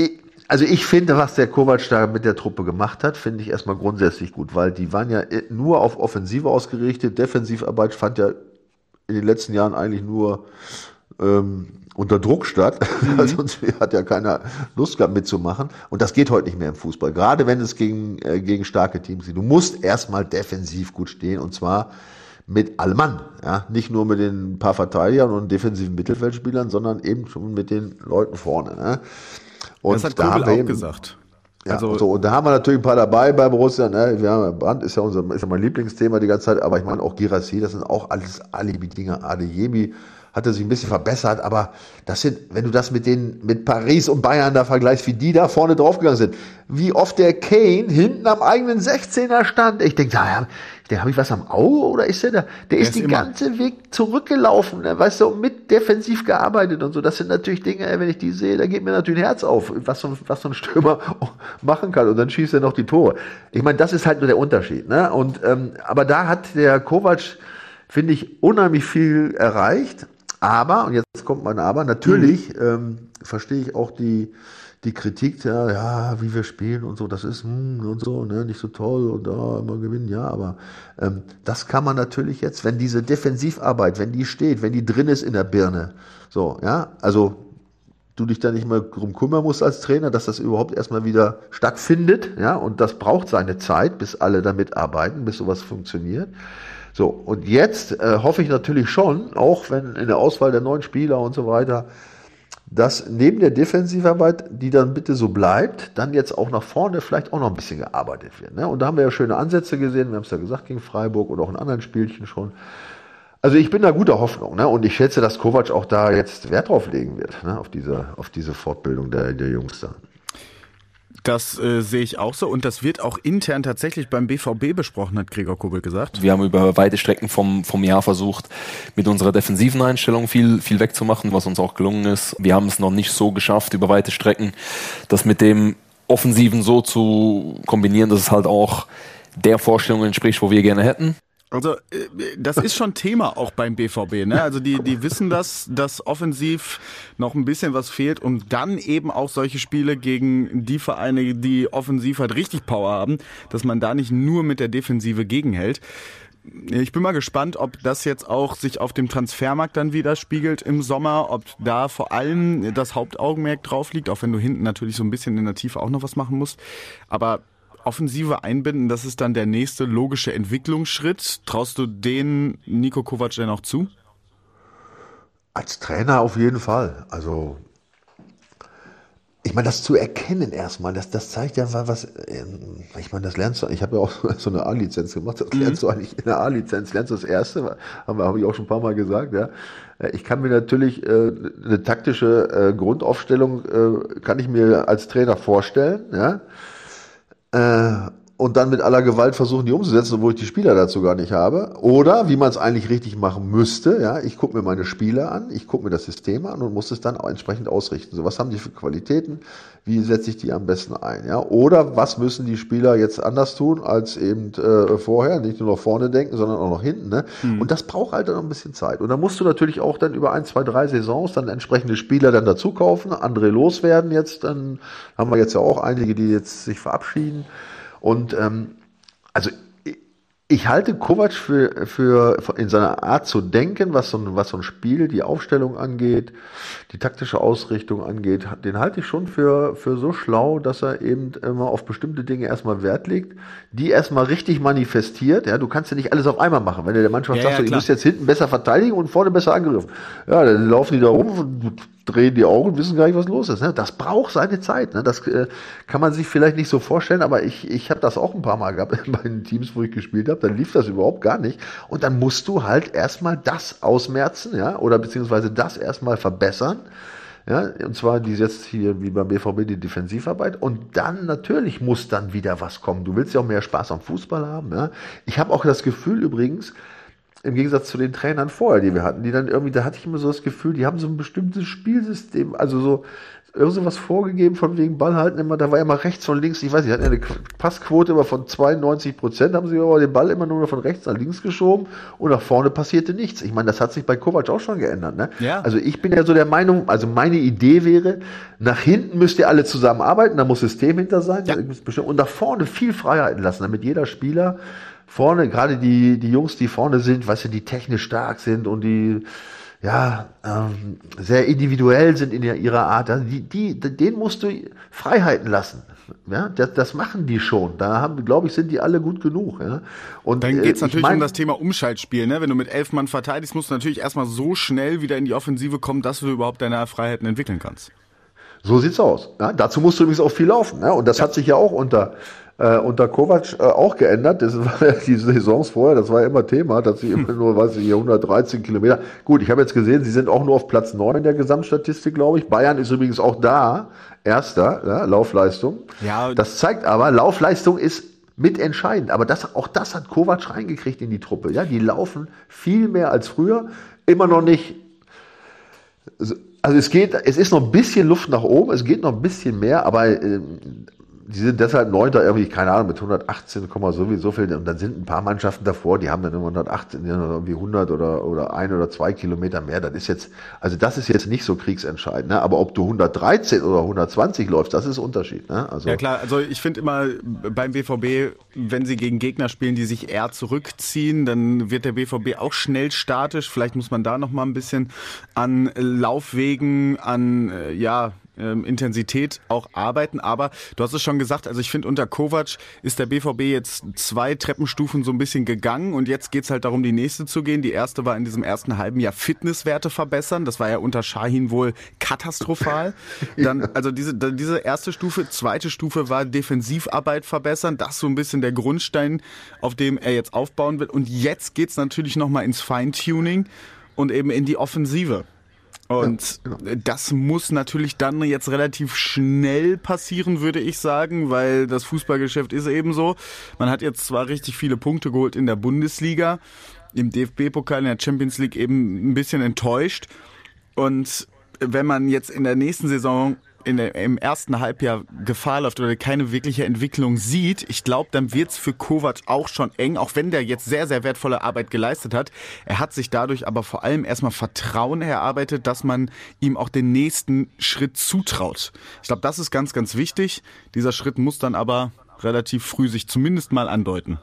also ich finde, was der Kovac da mit der Truppe gemacht hat, finde ich erstmal grundsätzlich gut, weil die waren ja nur auf Offensive ausgerichtet. Defensivarbeit fand ja in den letzten Jahren eigentlich nur ähm, unter Druck statt. Mhm. Also sonst hat ja keiner Lust gehabt mitzumachen. Und das geht heute nicht mehr im Fußball. Gerade wenn es gegen, äh, gegen starke Teams geht. Du musst erstmal defensiv gut stehen und zwar mit allem Mann. Ja? Nicht nur mit den paar Verteidigern und defensiven Mittelfeldspielern, sondern eben schon mit den Leuten vorne. Ne? Und das hat da Kobel haben wir auch eben, gesagt. Ja, also, so, und da haben wir natürlich ein paar dabei bei Borussia. Ne? Wir haben, Brandt ist ja unser, ist ja mein Lieblingsthema die ganze Zeit, aber ich meine auch Girassi, das sind auch alles Alibi-Dinger. Adeyemi hatte sich ein bisschen verbessert, aber das sind, wenn du das mit den, mit Paris und Bayern da vergleichst, wie die da vorne draufgegangen sind, wie oft der Kane hinten am eigenen sechzehner stand. Ich denke, da, der habe ich was am Auge oder ist der da? Der, der ist, ist den ganzen Weg zurückgelaufen, ne? Weißt du, mit defensiv gearbeitet und so. Das sind natürlich Dinge, wenn ich die sehe, da geht mir natürlich ein Herz auf, was so, was so ein Stürmer machen kann. Und dann schießt er noch die Tore. Ich meine, das ist halt nur der Unterschied. Ne? Und ähm, aber da hat der Kovac, finde ich, unheimlich viel erreicht. Aber, und jetzt kommt mein Aber, natürlich mhm. ähm, verstehe ich auch die, die Kritik, ja, ja, wie wir spielen und so, das ist hm, und so, ne, nicht so toll und oh, immer gewinnen, ja, aber ähm, das kann man natürlich jetzt, wenn diese Defensivarbeit, wenn die steht, wenn die drin ist in der Birne, so, ja, also du dich da nicht mal drum kümmern musst als Trainer, dass das überhaupt erstmal wieder stattfindet, ja, und das braucht seine Zeit, bis alle da mitarbeiten, bis sowas funktioniert. So, und jetzt äh, hoffe ich natürlich schon, auch wenn in der Auswahl der neuen Spieler und so weiter, dass neben der Defensivarbeit, die dann bitte so bleibt, dann jetzt auch nach vorne vielleicht auch noch ein bisschen gearbeitet wird. Ne? Und da haben wir ja schöne Ansätze gesehen, wir haben es ja gesagt gegen Freiburg oder auch in anderen Spielchen schon. Also ich bin da guter Hoffnung, ne? Und ich schätze, dass Kovac auch da jetzt Wert drauf legen wird, ne? auf diese, auf diese Fortbildung der, der Jungs da. Das äh, sehe ich auch so und das wird auch intern tatsächlich beim B V B besprochen, hat Gregor Kobel gesagt. Wir haben über weite Strecken vom, vom Jahr versucht, mit unserer defensiven Einstellung viel, viel wegzumachen, was uns auch gelungen ist. Wir haben es noch nicht so geschafft, über weite Strecken das mit dem Offensiven so zu kombinieren, dass es halt auch der Vorstellung entspricht, wo wir gerne hätten. Also das ist schon Thema auch beim B V B, ne? Also die die wissen das, dass offensiv noch ein bisschen was fehlt, um dann eben auch solche Spiele gegen die Vereine, die offensiv halt richtig Power haben, dass man da nicht nur mit der Defensive gegenhält. Ich bin mal gespannt, ob das jetzt auch sich auf dem Transfermarkt dann widerspiegelt im Sommer, ob da vor allem das Hauptaugenmerk drauf liegt, auch wenn du hinten natürlich so ein bisschen in der Tiefe auch noch was machen musst. Aber Offensive einbinden, das ist dann der nächste logische Entwicklungsschritt. Traust du den Niko Kovac denn auch zu? Als Trainer auf jeden Fall. Also ich meine, das zu erkennen erstmal, das, das zeigt ja was, ich meine, das lernst du, ich habe ja auch so eine A-Lizenz gemacht, das lernst du eigentlich in der A-Lizenz, lernst du das Erste, habe hab ich auch schon ein paar Mal gesagt, ja. Ich kann mir natürlich äh, eine taktische äh, Grundaufstellung, äh, kann ich mir als Trainer vorstellen, ja. Und dann mit aller Gewalt versuchen, die umzusetzen, obwohl ich die Spieler dazu gar nicht habe. Oder, wie man es eigentlich richtig machen müsste, ja, ich gucke mir meine Spieler an, ich gucke mir das System an und muss es dann auch entsprechend ausrichten. So, was haben die für Qualitäten? Wie setze ich die am besten ein? Ja? Oder was müssen die Spieler jetzt anders tun als eben äh, vorher? Nicht nur nach vorne denken, sondern auch nach hinten. Ne? Mhm. Und das braucht halt dann noch ein bisschen Zeit. Und dann musst du natürlich auch dann über ein, zwei, drei Saisons dann entsprechende Spieler dann dazu kaufen, andere loswerden jetzt. Dann haben wir jetzt ja auch einige, die jetzt sich verabschieden. Und ähm, also ich halte Kovac für, für in seiner Art zu denken, was so, ein, was so ein Spiel, die Aufstellung angeht, die taktische Ausrichtung angeht, den halte ich schon für, für so schlau, dass er eben immer auf bestimmte Dinge erstmal Wert legt, die erstmal richtig manifestiert. Ja, du kannst ja nicht alles auf einmal machen. Wenn du der Mannschaft ja, sagst, ja, ihr müsst jetzt hinten besser verteidigen und vorne besser angegriffen. Ja, dann laufen die da rum, drehen die Augen und wissen gar nicht, was los ist. Ne? Das braucht seine Zeit. Ne? Das äh, kann man sich vielleicht nicht so vorstellen, aber ich, ich habe das auch ein paar Mal gehabt bei den Teams, wo ich gespielt habe. Dann lief das überhaupt gar nicht. Und dann musst du halt erstmal das ausmerzen, ja, oder beziehungsweise das erstmal verbessern. Ja, und zwar die jetzt hier wie beim B V B die Defensivarbeit und dann natürlich muss dann wieder was kommen. Du willst ja auch mehr Spaß am Fußball haben. Ja? Ich habe auch das Gefühl übrigens, im Gegensatz zu den Trainern vorher, die wir hatten, die dann irgendwie, da hatte ich immer so das Gefühl, die haben so ein bestimmtes Spielsystem, also so, irgendwas vorgegeben von wegen Ball halten immer, da war immer rechts und links, ich weiß nicht, hatten eine Passquote immer von zweiundneunzig Prozent, haben sie aber den Ball immer nur von rechts nach links geschoben und nach vorne passierte nichts. Ich meine, das hat sich bei Kovac auch schon geändert, ne? Ja. Also ich bin ja so der Meinung, also meine Idee wäre, nach hinten müsst ihr alle zusammenarbeiten, da muss System hinter sein, Ja. und nach vorne viel Freiheiten lassen, damit jeder Spieler vorne, gerade die, die Jungs, die vorne sind, weißt du, die technisch stark sind und die ja, ähm, sehr individuell sind in ihrer Art, also die, die, denen musst du Freiheiten lassen. Ja, das, das machen die schon. Da haben, glaube ich, sind die alle gut genug. Ja. Und dann geht's äh, natürlich mein, um das Thema Umschaltspiel. Ne? Wenn du mit elf Mann verteidigst, musst du natürlich erstmal so schnell wieder in die Offensive kommen, dass du überhaupt deine Freiheiten entwickeln kannst. So sieht's aus. Ja, dazu musst du übrigens auch viel laufen. Ja, und das ja. hat sich ja auch unter Äh, unter Kovac äh, auch geändert. Das war ja die Saisons vorher, das war ja immer Thema, dass sie immer nur, weiß ich, hundertdreizehn Kilometer. Gut, ich habe jetzt gesehen, sie sind auch nur auf Platz neun in der Gesamtstatistik, glaube ich. Bayern ist übrigens auch da, Erster, ja, Laufleistung. Ja. Das zeigt aber, Laufleistung ist mitentscheidend. Aber das, auch das hat Kovac reingekriegt in die Truppe. Ja, die laufen viel mehr als früher. Immer noch nicht. Also es geht, es ist noch ein bisschen Luft nach oben, es geht noch ein bisschen mehr, aber äh, die sind deshalb Neunter irgendwie, keine Ahnung, mit hundertachtzehn, so viel. Und dann sind ein paar Mannschaften davor, die haben dann immer hundertachtzehn, irgendwie hundert oder, oder ein oder zwei Kilometer mehr. Das ist jetzt, also das ist jetzt nicht so kriegsentscheidend, ne? Aber ob du hundertdreizehn oder hundertzwanzig läufst, das ist ein Unterschied, ne? Also. Ja klar, also ich finde immer beim B V B, wenn sie gegen Gegner spielen, die sich eher zurückziehen, dann wird der B V B auch schnell statisch. Vielleicht muss man da noch mal ein bisschen an Laufwegen, an, ja, Ähm, Intensität auch arbeiten, aber du hast es schon gesagt, also ich finde, unter Kovac ist der B V B jetzt zwei Treppenstufen so ein bisschen gegangen und jetzt geht's halt darum, die nächste zu gehen. Die erste war in diesem ersten halben Jahr Fitnesswerte verbessern, das war ja unter Şahin wohl katastrophal. Dann, also diese, diese erste Stufe, zweite Stufe war Defensivarbeit verbessern, das ist so ein bisschen der Grundstein, auf dem er jetzt aufbauen wird, und jetzt geht's natürlich nochmal ins Feintuning und eben in die Offensive. Und ja, genau. Das muss natürlich dann jetzt relativ schnell passieren, würde ich sagen, weil das Fußballgeschäft ist eben so. Man hat jetzt zwar richtig viele Punkte geholt in der Bundesliga, im D F B-Pokal, in der Champions League eben ein bisschen enttäuscht. Und wenn man jetzt in der nächsten Saison in der, im ersten Halbjahr Gefahr läuft oder keine wirkliche Entwicklung sieht, ich glaube, dann wird's für Kovac auch schon eng, auch wenn der jetzt sehr, sehr wertvolle Arbeit geleistet hat. Er hat sich dadurch aber vor allem erstmal Vertrauen erarbeitet, dass man ihm auch den nächsten Schritt zutraut. Ich glaube, das ist ganz, ganz wichtig. Dieser Schritt muss dann aber relativ früh sich zumindest mal andeuten.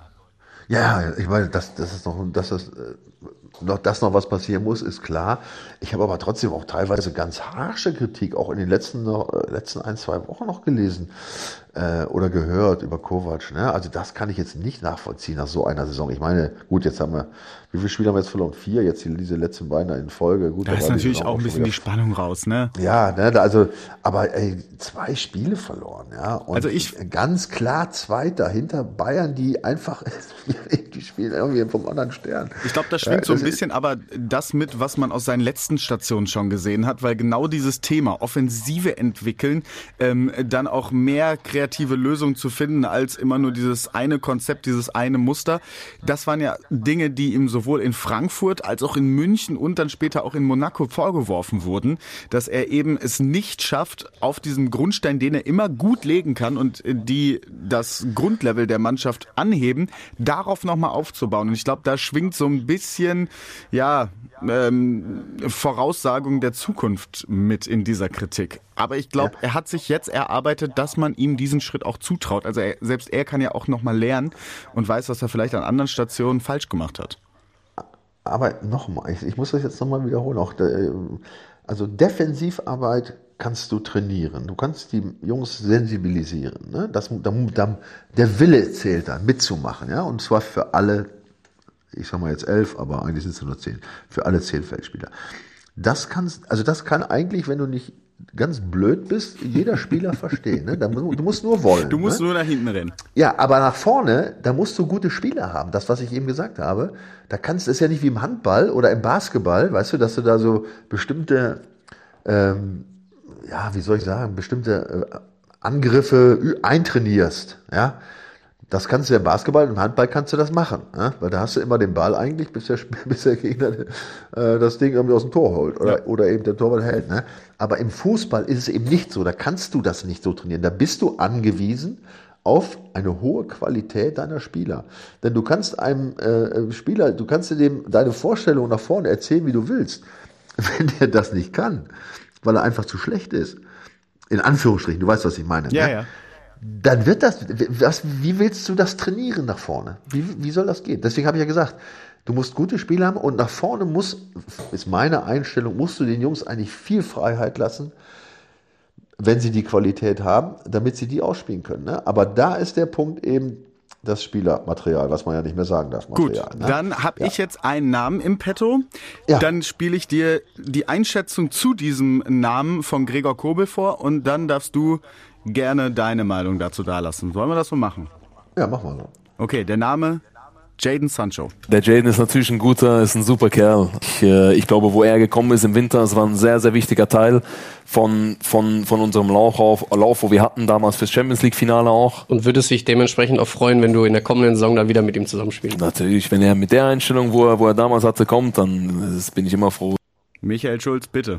Ja, ich meine, dass das ist noch, dass das noch, dass noch was passieren muss, ist klar. Ich habe aber trotzdem auch teilweise ganz harsche Kritik auch in den letzten letzten ein, zwei Wochen noch gelesen äh, oder gehört über Kovac. Ne? Also das kann ich jetzt nicht nachvollziehen nach so einer Saison. Ich meine, gut, jetzt haben wir, wie viele Spiele haben wir jetzt verloren? Vier, jetzt die, diese letzten beiden in Folge. Gut, da ist natürlich auch ein bisschen die Spannung raus, ne? Ja, ne, also, aber ey, zwei Spiele verloren, ja. Und also ich ganz klar Zweiter hinter Bayern, die einfach, die spielen irgendwie vom anderen Stern. Ich glaube, das schwingt ja, so ein bisschen aber das mit, was man aus seinen letzten Stationen schon gesehen hat, weil genau dieses Thema Offensive entwickeln, ähm, dann auch mehr kreative Lösungen zu finden als immer nur dieses eine Konzept, dieses eine Muster. Das waren ja Dinge, die ihm sowohl in Frankfurt als auch in München und dann später auch in Monaco vorgeworfen wurden, dass er eben es nicht schafft, auf diesen Grundstein, den er immer gut legen kann und die das Grundlevel der Mannschaft anheben, darauf nochmal aufzubauen. Und ich glaube, da schwingt so ein bisschen, ja, ähm, Voraussagung der Zukunft mit in dieser Kritik. Aber ich glaube, er hat sich jetzt erarbeitet, dass man ihm diesen Schritt auch zutraut. Also er, selbst er kann ja auch nochmal lernen und weiß, was er vielleicht an anderen Stationen falsch gemacht hat. Aber nochmal, ich, ich muss das jetzt nochmal wiederholen. Auch der, also Defensivarbeit kannst du trainieren. Du kannst die Jungs sensibilisieren. Ne? Das, da, der Wille zählt dann, mitzumachen. Ja? Und zwar für alle, ich sag mal jetzt elf, aber eigentlich sind es nur zehn, für alle zehn Feldspieler. Das kannst, also das kann eigentlich, wenn du nicht ganz blöd bist, jeder Spieler verstehen. Ne? Du musst nur wollen. Du musst ne? nur nach hinten rennen. Ja, aber nach vorne, da musst du gute Spieler haben. Das, was ich eben gesagt habe, da kannst du, ist ja nicht wie im Handball oder im Basketball, weißt du, dass du da so bestimmte, ähm, ja, wie soll ich sagen, bestimmte äh, Angriffe eintrainierst. Ja, Das kannst du ja im Basketball, im Handball kannst du das machen, ne? Weil da hast du immer den Ball eigentlich, bis der, bis der Gegner äh, das Ding irgendwie aus dem Tor holt oder, ja. oder eben der Torwart hält. Ne? Aber im Fußball ist es eben nicht so, da kannst du das nicht so trainieren. Da bist du angewiesen auf eine hohe Qualität deiner Spieler. Denn du kannst einem äh, Spieler, du kannst dir dem deine Vorstellung nach vorne erzählen, wie du willst. Wenn der das nicht kann, weil er einfach zu schlecht ist, in Anführungsstrichen, du weißt, was ich meine. Ja, ne? ja. Dann wird das, was, wie willst du das trainieren nach vorne? Wie, wie soll das gehen? Deswegen habe ich ja gesagt, du musst gute Spieler haben und nach vorne muss, ist meine Einstellung, musst du den Jungs eigentlich viel Freiheit lassen, wenn sie die Qualität haben, damit sie die ausspielen können. Ne? Aber da ist der Punkt eben das Spielermaterial, was man ja nicht mehr sagen darf. Material, Gut, ne? dann habe ja. ich jetzt einen Namen im Petto. Ja. Dann spiele ich dir die Einschätzung zu diesem Namen von Gregor Kobel vor und dann darfst du gerne deine Meinung dazu dalassen. Sollen wir das so machen? Ja, machen wir so. Okay, der Name Jadon Sancho. Der Jadon ist natürlich ein guter, ist ein super Kerl. Ich, äh, ich glaube, wo er gekommen ist im Winter, es war ein sehr, sehr wichtiger Teil von, von, von unserem Lauf, auf, Lauf, wo wir hatten damals fürs Champions League Finale auch. Und würdest dich dementsprechend auch freuen, wenn du in der kommenden Saison dann wieder mit ihm zusammenspielst? Natürlich, wenn er mit der Einstellung, wo er, wo er damals hatte, kommt, dann das bin ich immer froh. Michael Schulz, bitte.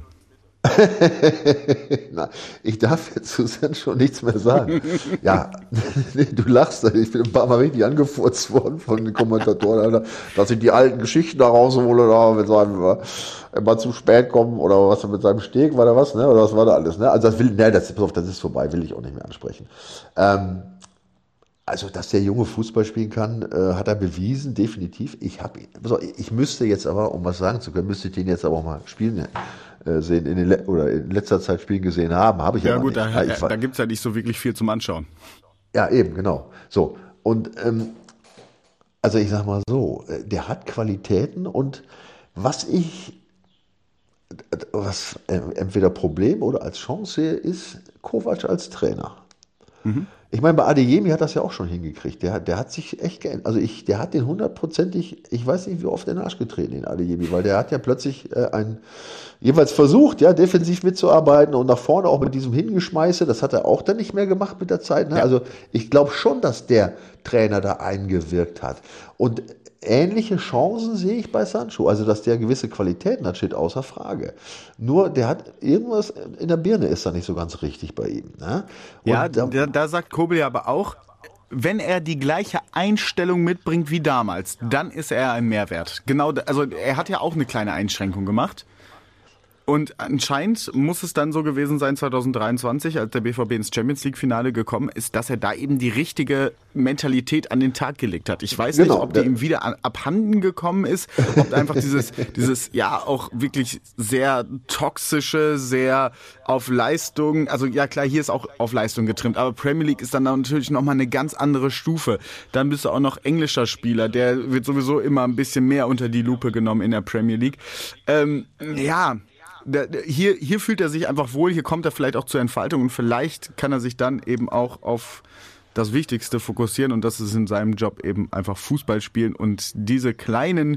Na, ich darf jetzt zu Sancho nichts mehr sagen. Ja, du lachst, ich bin ein paar Mal richtig angefurzt worden von den Kommentatoren, dass ich die alten Geschichten da raushole, da mit seinem, immer zu spät kommen oder was mit seinem Steg war da was, ne? Oder was war da alles, ne? Also das will, ne, das, das ist vorbei, will ich auch nicht mehr ansprechen. Ähm, Also, dass der Junge Fußball spielen kann, äh, hat er bewiesen, definitiv. Ich habe, also ich müsste jetzt aber, um was sagen zu können, müsste ich den jetzt aber auch mal spielen äh, sehen, in den Le- oder in letzter Zeit spielen gesehen haben, habe ich ja, Ja aber gut, nicht. da, Ja, ich, da gibt's ja nicht so wirklich viel zum Anschauen. ja, eben, genau. So, und ähm, also ich sag mal so, äh, der hat Qualitäten und was ich, was äh, entweder Problem oder als Chance sehe, ist Kovac als Trainer. Mhm. Ich meine, bei Adeyemi hat das ja auch schon hingekriegt. Der, der hat sich echt geändert. Also ich, der hat den hundertprozentig, ich weiß nicht, wie oft in den Arsch getreten, den Adeyemi, weil der hat ja plötzlich äh, ein, jeweils versucht, ja, defensiv mitzuarbeiten und nach vorne auch mit diesem Hingeschmeiße. Das hat er auch dann nicht mehr gemacht mit der Zeit. Ne? Ja. Also ich glaube schon, dass der Trainer da eingewirkt hat. Und ähnliche Chancen sehe ich bei Sancho. Also, dass der gewisse Qualitäten hat, steht außer Frage. Nur, der hat irgendwas in der Birne ist da nicht so ganz richtig bei ihm. Ne? Und Ja, da, da, da sagt Kobel ja aber auch, wenn er die gleiche Einstellung mitbringt wie damals, dann ist er ein Mehrwert. Genau, also er hat ja auch eine kleine Einschränkung gemacht. Und anscheinend muss es dann so gewesen sein zwanzig dreiundzwanzig, als der B V B ins Champions-League-Finale gekommen ist, dass er da eben die richtige Mentalität an den Tag gelegt hat. Ich weiß Genau, nicht, ob die ihm wieder an, abhanden gekommen ist, ob einfach dieses, dieses ja auch wirklich sehr toxische, sehr auf Leistung, also ja klar, hier ist auch auf Leistung getrimmt, aber Premier League ist dann natürlich nochmal eine ganz andere Stufe. Dann bist du auch noch englischer Spieler, der wird sowieso immer ein bisschen mehr unter die Lupe genommen in der Premier League. Ähm, ja... Hier, hier fühlt er sich einfach wohl, hier kommt er vielleicht auch zur Entfaltung und vielleicht kann er sich dann eben auch auf das Wichtigste fokussieren und das ist in seinem Job eben einfach Fußball spielen und diese kleinen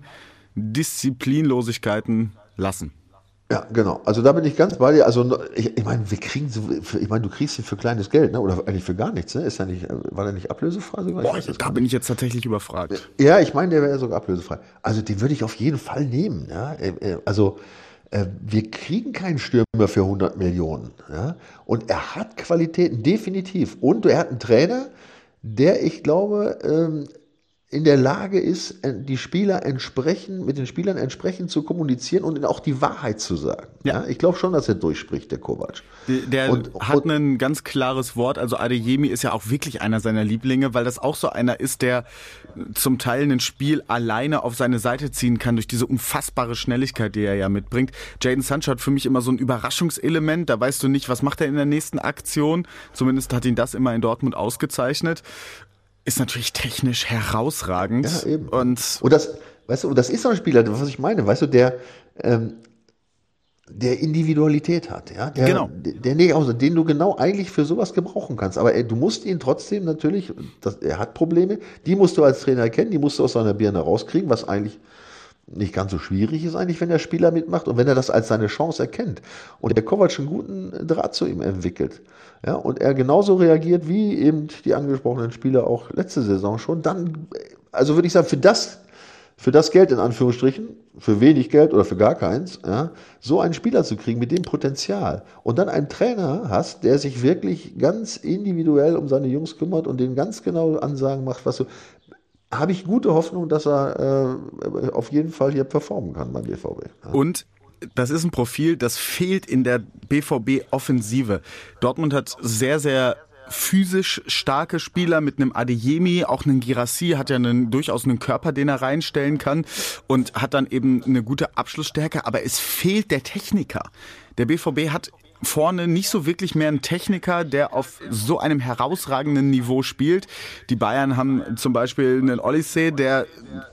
Disziplinlosigkeiten lassen. Ja, genau. Also da bin ich ganz bei dir. Also ich, ich meine, wir kriegen so, für, ich meine, du kriegst ihn für kleines Geld, ne? Oder eigentlich für gar nichts, ne? Ist ja nicht, war der nicht ablösefrei sogar? Boah, da bin ich jetzt tatsächlich überfragt. Ja, ich meine, der wäre sogar ablösefrei. Also den würde ich auf jeden Fall nehmen, ja? Also wir kriegen keinen Stürmer für hundert Millionen. Ja? Und er hat Qualitäten, definitiv. Und er hat einen Trainer, der, ich glaube, in der Lage ist, die Spieler entsprechend, mit den Spielern entsprechend zu kommunizieren und ihnen auch die Wahrheit zu sagen. Ja. Ja? Ich glaube schon, dass er durchspricht, der Kovac. Der und, hat und, ein ganz klares Wort. Also Adeyemi ist ja auch wirklich einer seiner Lieblinge, weil das auch so einer ist, der zum Teil ein Spiel alleine auf seine Seite ziehen kann durch diese unfassbare Schnelligkeit, die er ja mitbringt. Jadon Sancho hat für mich immer so ein Überraschungselement. Da weißt du nicht, was macht er in der nächsten Aktion. Zumindest hat ihn das immer in Dortmund ausgezeichnet. Ist natürlich technisch herausragend. Ja, eben. Und, und das, weißt du, das ist so ein Spieler, was ich meine, weißt du, der, ähm, der Individualität hat, ja, der, genau. der, der, also, den du genau eigentlich für sowas gebrauchen kannst. Aber er, du musst ihn trotzdem natürlich, das, er hat Probleme, die musst du als Trainer erkennen, die musst du aus seiner Birne rauskriegen, was eigentlich nicht ganz so schwierig ist eigentlich, wenn der Spieler mitmacht und wenn er das als seine Chance erkennt und der Kovac einen guten Draht zu ihm entwickelt, ja, und er genauso reagiert wie eben die angesprochenen Spieler auch letzte Saison schon, dann, also würde ich sagen, für das, für das Geld in Anführungsstrichen, für wenig Geld oder für gar keins, ja, so einen Spieler zu kriegen mit dem Potenzial und dann einen Trainer hast, der sich wirklich ganz individuell um seine Jungs kümmert und denen ganz genau Ansagen macht, was so, habe ich gute Hoffnung, dass er äh, auf jeden Fall hier performen kann beim B V B. Ja. Und das ist ein Profil, das fehlt in der B V B-Offensive. Dortmund hat sehr, sehr physisch starke Spieler mit einem Adeyemi, auch einen Guirassy hat ja einen, durchaus einen Körper, den er reinstellen kann und hat dann eben eine gute Abschlussstärke, aber es fehlt der Techniker. Der B V B hat vorne nicht so wirklich mehr einen Techniker, der auf so einem herausragenden Niveau spielt. Die Bayern haben zum Beispiel einen Olise, der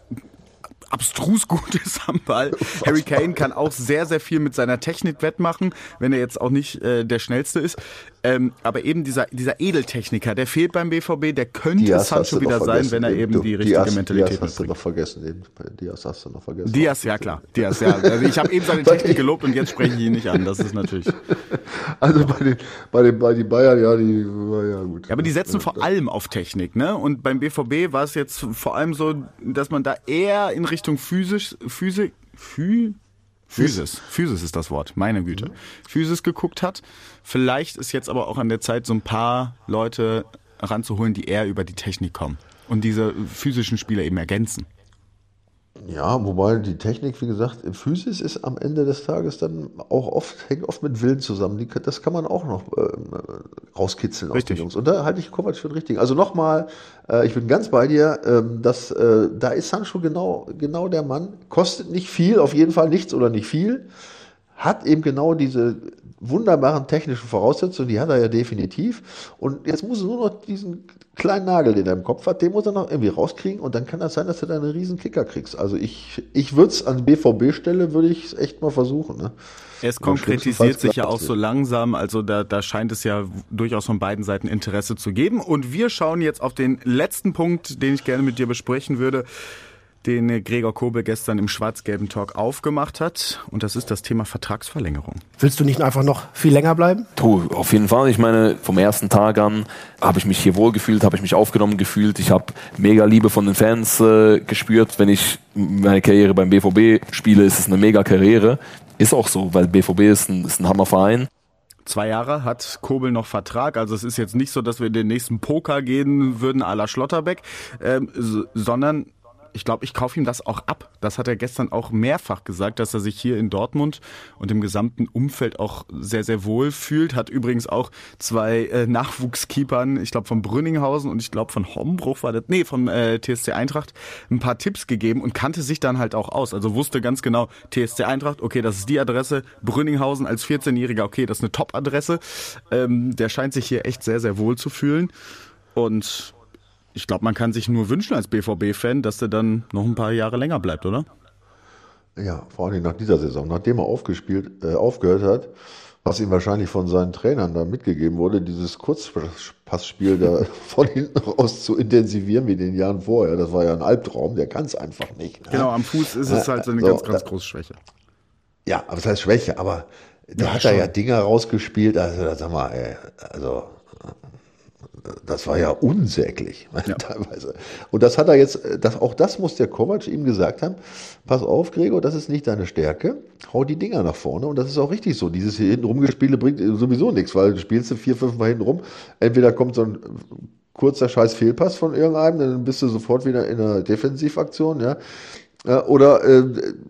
abstrus gut ist am Ball. Harry Kane kann auch sehr, sehr viel mit seiner Technik wettmachen, wenn er jetzt auch nicht äh, der Schnellste ist. Ähm, aber eben dieser, dieser Edeltechniker, der fehlt beim B V B, der könnte Diaz Sancho wieder sein, wenn er eben du, die richtige Diaz, Mentalität Diaz hast mitbringt. du noch vergessen, eben. Diaz hast du noch vergessen. Diaz, ja klar. Diaz, ja. Also ich habe eben seine Technik gelobt und jetzt spreche ich ihn nicht an. Das ist natürlich... Also bei den, bei den, bei den Bayern, ja, die war ja gut. Ja, aber die setzen vor allem auf Technik, ne? Und beim B V B war es jetzt vor allem so, dass man da eher in Richtung physisch, Physik, Phy, Physis, Physis ist das Wort, meine Güte. Physis geguckt hat. Vielleicht ist jetzt aber auch an der Zeit, so ein paar Leute ranzuholen, die eher über die Technik kommen und diese physischen Spieler eben ergänzen. Ja, wobei die Technik, wie gesagt, Physis ist am Ende des Tages dann auch oft, hängt oft mit Willen zusammen. Die, das kann man auch noch äh, rauskitzeln aus den Jungs. Und da halte ich Kovac für den richtigen. Also nochmal, äh, ich bin ganz bei dir, äh, dass, äh, da ist Sancho genau, genau der Mann. Kostet nicht viel, auf jeden Fall nichts oder nicht viel. Hat eben genau diese wunderbaren technischen Voraussetzungen, die hat er ja definitiv. Und jetzt muss er nur noch diesen kleinen Nagel, den er im Kopf hat, den muss er noch irgendwie rauskriegen und dann kann das sein, dass du da einen riesen Kicker kriegst. Also ich, ich würde es an B V B-Stelle, würde ich es echt mal versuchen. Ne? Es konkretisiert sich ja auch so langsam, also da, da scheint es ja durchaus von beiden Seiten Interesse zu geben. Und wir schauen jetzt auf den letzten Punkt, den ich gerne mit dir besprechen würde, den Gregor Kobel gestern im schwarz-gelben Talk aufgemacht hat. Und das ist das Thema Vertragsverlängerung. Willst du nicht einfach noch viel länger bleiben? Tu, auf jeden Fall. Ich meine, vom ersten Tag an habe ich mich hier wohl gefühlt, habe ich mich aufgenommen gefühlt. Ich habe mega Liebe von den Fans äh, gespürt. Wenn ich meine Karriere beim B V B spiele, ist es eine mega Karriere. Ist auch so, weil B V B ist ein, ist ein Hammerverein. Zwei Jahre hat Kobel noch Vertrag, also es ist jetzt nicht so, dass wir in den nächsten Poker gehen würden à la Schlotterbeck, ähm, so, sondern ich glaube, ich kaufe ihm das auch ab. Das hat er gestern auch mehrfach gesagt, dass er sich hier in Dortmund und im gesamten Umfeld auch sehr, sehr wohl fühlt. Hat übrigens auch zwei äh, Nachwuchskeepern, ich glaube von Brünninghausen und ich glaube von Hombruch war das, nee, vom äh, T S C Eintracht, ein paar Tipps gegeben und kannte sich dann halt auch aus. Also wusste ganz genau, T S C Eintracht, okay, das ist die Adresse. Brünninghausen als vierzehnjähriger, okay, das ist eine Top-Adresse. Ähm, der scheint sich hier echt sehr, sehr wohl zu fühlen. Und ich glaube, man kann sich nur wünschen als B V B-Fan, dass der dann noch ein paar Jahre länger bleibt, oder? Ja, vor allem nach dieser Saison, nachdem er aufgespielt, äh, aufgehört hat, was ihm wahrscheinlich von seinen Trainern da mitgegeben wurde, dieses Kurzpassspiel da von hinten raus zu intensivieren wie in den Jahren vorher, das war ja ein Albtraum, der kann es einfach nicht. Ne? Genau, am Fuß ist es halt so eine so, ganz, ganz große Schwäche. Ja, aber das heißt Schwäche, aber da ja, hat schon. er ja Dinger rausgespielt, also sag mal, ey, also das war ja unsäglich, ja. teilweise. Und das hat er jetzt, das, auch das muss der Kovac ihm gesagt haben, pass auf, Gregor, das ist nicht deine Stärke, hau die Dinger nach vorne und das ist auch richtig so. Dieses hier hinten rumgespiele bringt sowieso nichts, weil du spielst du vier, fünf Mal hinten rum, entweder kommt so ein kurzer scheiß Fehlpass von irgendeinem, dann bist du sofort wieder in einer Defensivaktion, ja, oder äh,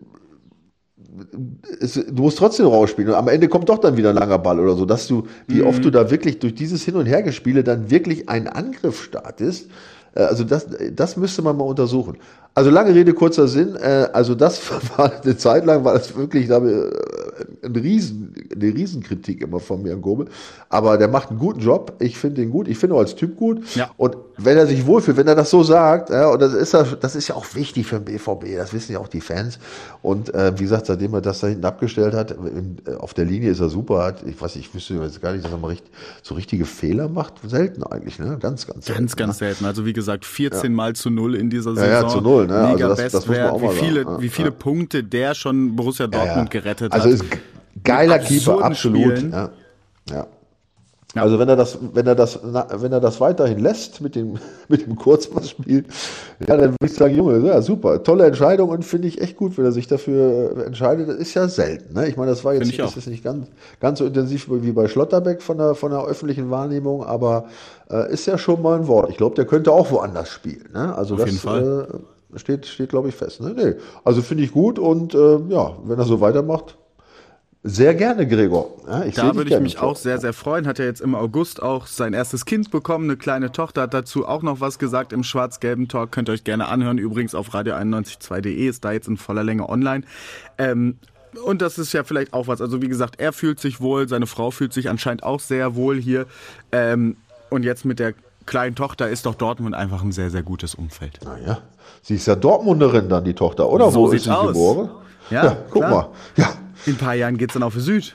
Es, du musst trotzdem rausspielen und am Ende kommt doch dann wieder ein langer Ball oder so, dass du, wie mhm. oft du da wirklich durch dieses Hin- und Hergespiele dann wirklich einen Angriff startest, also das, das müsste man mal untersuchen. Also lange Rede, kurzer Sinn, also das war eine Zeit lang, war das wirklich ein Riesen, eine Riesenkritik immer von mir an Gobel. Aber der macht einen guten Job. Ich finde ihn gut. Ich finde ihn auch als Typ gut. Ja. Und wenn er sich wohlfühlt, wenn er das so sagt, ja, und das ist, das ist ja auch wichtig für den B V B. Das wissen ja auch die Fans. Und äh, wie gesagt, seitdem er das da hinten abgestellt hat, in, auf der Linie ist er super. Hat, ich weiß, ich wüsste jetzt gar nicht, dass er mal richtig, so richtige Fehler macht. Selten eigentlich, ne? Ganz, ganz selten. Ganz, ganz ne? selten. Also wie gesagt, vierzehn ja. Mal zu null in dieser Saison. Ja, ja, zu null, ne? Liga Also das, das muss man auch wie mal viele, sagen. wie viele ja. Punkte der schon Borussia Dortmund ja, ja. gerettet also hat. Also ist geiler Keeper, absolut. Ja. Ja. Ja. Also wenn er das, wenn er das, wenn er das weiterhin lässt mit dem, mit dem Kurzpassspiel, ja, dann würde ich sagen, Junge, ja, super, tolle Entscheidung und finde ich echt gut, wenn er sich dafür entscheidet. Das ist ja selten, ne? Ich meine, das war jetzt, das ist nicht ganz, ganz so intensiv wie bei Schlotterbeck von der, von der öffentlichen Wahrnehmung, aber äh, ist ja schon mal ein Wort. Ich glaube, der könnte auch woanders spielen, ne? Also auf das, jeden Fall. Äh, steht, steht, glaube ich, fest, ne? Nee. Also finde ich gut und äh, ja, wenn er so weitermacht, sehr gerne, Gregor. Ja, ich da würde ich mich auch sehr, sehr freuen. Hat er jetzt im August auch sein erstes Kind bekommen, eine kleine Tochter, hat dazu auch noch was gesagt im schwarz-gelben Talk. Könnt ihr euch gerne anhören. Übrigens auf radio einundneunzig Komma zwei punkt de ist da jetzt in voller Länge online. Ähm, und das ist ja vielleicht auch was. Also wie gesagt, er fühlt sich wohl, seine Frau fühlt sich anscheinend auch sehr wohl hier. Ähm, und jetzt mit der kleinen Tochter ist doch Dortmund einfach ein sehr, sehr gutes Umfeld. Naja, sie ist ja Dortmunderin dann, die Tochter, oder? So Wo sieht's ist sie aus. geboren? Ja, ja guck klar. mal. Ja. In ein paar Jahren geht's dann auf die Süd.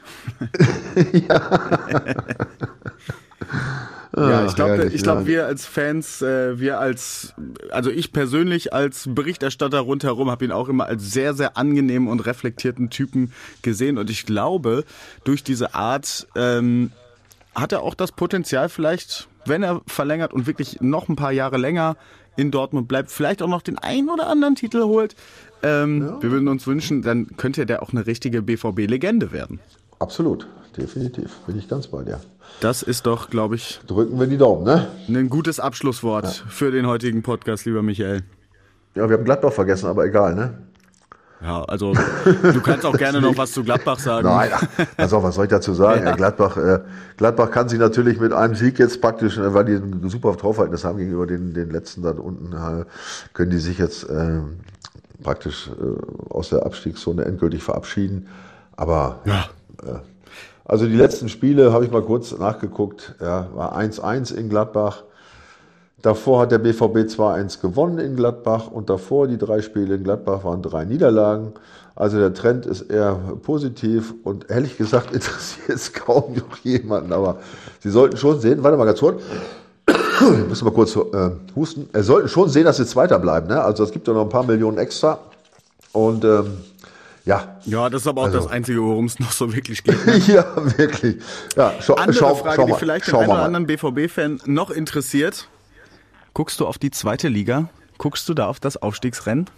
Ja, ich glaube, ich glaube, wir als Fans, äh, wir als, also ich persönlich als Berichterstatter rundherum habe ihn auch immer als sehr, sehr angenehmen und reflektierten Typen gesehen. Und ich glaube, durch diese Art ähm, hat er auch das Potenzial vielleicht, wenn er verlängert und wirklich noch ein paar Jahre länger in Dortmund bleibt, vielleicht auch noch den einen oder anderen Titel holt. Ähm, ja. Wir würden uns wünschen, dann könnte der auch eine richtige B V B-Legende werden. Absolut, definitiv. Bin ich ganz bei dir. Das ist doch, glaube ich, drücken wir die Daumen, ne? Ein gutes Abschlusswort ja. für den heutigen Podcast, lieber Michael. Ja, wir haben Gladbach vergessen, aber egal, ne? Ja, also du kannst auch gerne noch was zu Gladbach sagen. Nein, also was soll ich dazu sagen? Ja. Gladbach, äh, Gladbach kann sich natürlich mit einem Sieg jetzt praktisch, weil die ein super Draufverhältnis haben gegenüber den, den letzten da unten, äh, können die sich jetzt äh, praktisch äh, aus der Abstiegszone endgültig verabschieden. Aber ja. äh, also die letzten Spiele habe ich mal kurz nachgeguckt, ja, war eins eins in Gladbach. Davor hat der B V B zwei eins gewonnen in Gladbach und davor die drei Spiele in Gladbach waren drei Niederlagen. Also der Trend ist eher positiv und ehrlich gesagt interessiert es kaum noch jemanden. Aber Sie sollten schon sehen, warte mal ganz kurz, ich muss mal kurz äh, husten. Sie sollten schon sehen, dass Sie Zweiter bleiben. Ne? Also es gibt ja noch ein paar Millionen extra und ähm, ja. Ja, das ist aber auch also das Einzige, worum es noch so wirklich geht. Ne? Ja, wirklich. Ja, schau, Andere schau, Frage, schau die mal, vielleicht den schau einen oder mal. anderen B V B-Fan noch interessiert. Guckst du auf die zweite Liga? Guckst du da auf das Aufstiegsrennen?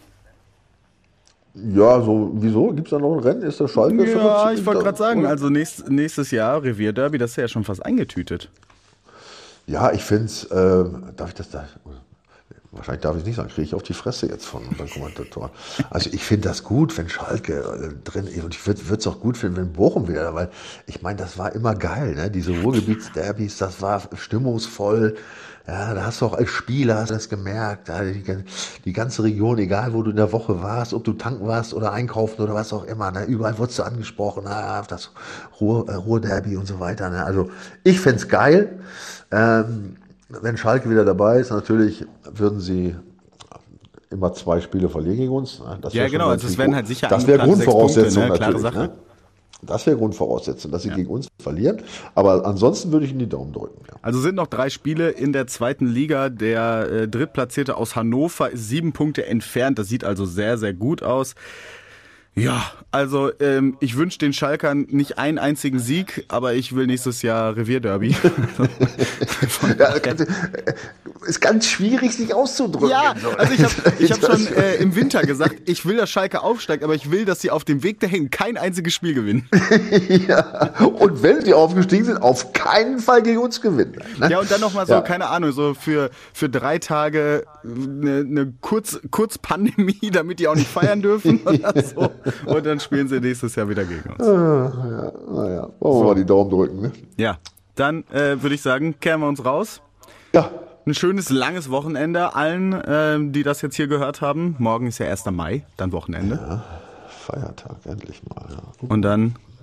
Ja, so, wieso? Gibt es da noch ein Rennen? Ist der Schalke? Ja, ich wollte gerade sagen, also nächst, nächstes Jahr Revierderby, das ist ja schon fast eingetütet. Ja, ich finde es, äh, darf ich das da, wahrscheinlich darf ich es nicht sagen, kriege ich auf die Fresse jetzt von unseren Kommentatoren. Also ich finde das gut, wenn Schalke äh, drin ist und ich würde es auch gut finden, wenn Bochum wieder, weil ich meine, das war immer geil, ne? Diese Ruhrgebietsderbys, das war stimmungsvoll. Ja, da hast du auch als Spieler hast du das gemerkt, ja, die, die ganze Region, egal wo du in der Woche warst, ob du tanken warst oder einkaufen oder was auch immer, ne, überall wurdest du angesprochen, na, das Ruhr, äh, Ruhrderby und so weiter. Ne. Also ich fände es geil, ähm, wenn Schalke wieder dabei ist. Natürlich würden sie immer zwei Spiele verlieren gegen uns. Ne. Das ja, genau, also das wären halt sicher das wäre Grundvoraussetzung Punkte, ne? Klare natürlich. Sache. Ne. Das wäre Grundvoraussetzung, dass sie ja. gegen uns verlieren. Aber ansonsten würde ich ihnen die Daumen drücken. Ja. Also sind noch drei Spiele in der zweiten Liga. Der äh, Drittplatzierte aus Hannover ist sieben Punkte entfernt. Das sieht also sehr, sehr gut aus. Ja, also ähm, ich wünsche den Schalkern nicht einen einzigen Sieg, aber ich will nächstes Jahr Revierderby. Ja, ist ganz schwierig, sich auszudrücken. Ja, also ich habe ich hab schon äh, im Winter gesagt, ich will, dass Schalke aufsteigt, aber ich will, dass sie auf dem Weg dahin kein einziges Spiel gewinnen. Ja, und wenn sie aufgestiegen sind, auf keinen Fall gegen uns gewinnen. Ne? Ja, und dann nochmal so, ja. keine Ahnung, so für, für drei Tage eine, eine Kurz, Kurzpandemie, damit die auch nicht feiern dürfen oder so. Und dann spielen sie nächstes Jahr wieder gegen uns. Ah, ja, naja, wollen wir so. mal die Daumen drücken. Ne? Ja, dann äh, würde ich sagen, kehren wir uns raus. Ja. Ein schönes, langes Wochenende allen, äh, die das jetzt hier gehört haben. Morgen ist ja erster Mai, dann Wochenende. Ja, Feiertag, endlich mal. Ja. Und dann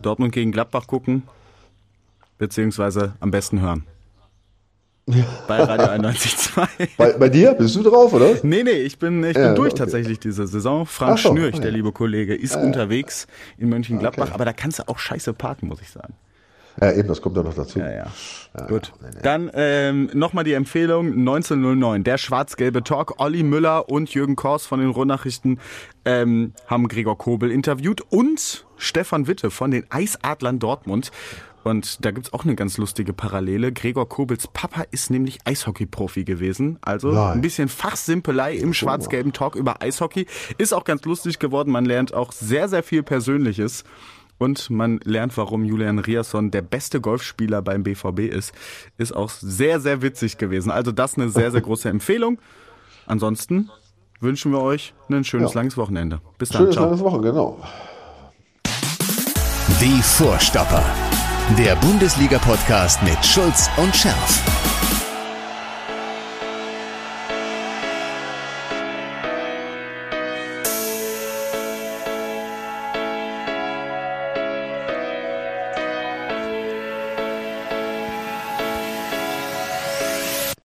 Dortmund gegen Gladbach gucken, beziehungsweise am besten hören. Ja. Bei Radio einundneunzig Komma zwei. Bei, bei dir? Bist du drauf, oder? Nee, nee, ich bin, ich bin ja, durch okay. tatsächlich diese Saison. Frank so, Schnürch, ja. der liebe Kollege, ist ja, unterwegs in Mönchengladbach, okay. aber da kannst du auch scheiße parken, muss ich sagen. Ja, eben, das kommt ja noch dazu. Ja, ja. ja Gut. Nee, nee. Dann ähm, nochmal die Empfehlung, neunzehn null neun, der schwarz-gelbe Talk. Olli Müller und Jürgen Kors von den Ruhrnachrichten ähm, haben Gregor Kobel interviewt und Stefan Witte von den Eisadlern Dortmund. Und da gibt's auch eine ganz lustige Parallele. Gregor Kobels Papa ist nämlich Eishockey-Profi gewesen. Also Nein. ein bisschen Fachsimpelei im schwarz-gelben Talk über Eishockey. Ist auch ganz lustig geworden. Man lernt auch sehr, sehr viel Persönliches. Und man lernt, warum Julian Riasson der beste Golfspieler beim B V B ist. Ist auch sehr, sehr witzig gewesen. Also das eine sehr, sehr große Empfehlung. Ansonsten wünschen wir euch ein schönes, Ja. langes Wochenende. Bis dann. Schönes Ciao. langes Woche, genau. Die Vorstopper. Der Bundesliga-Podcast mit Schulz und Scherf.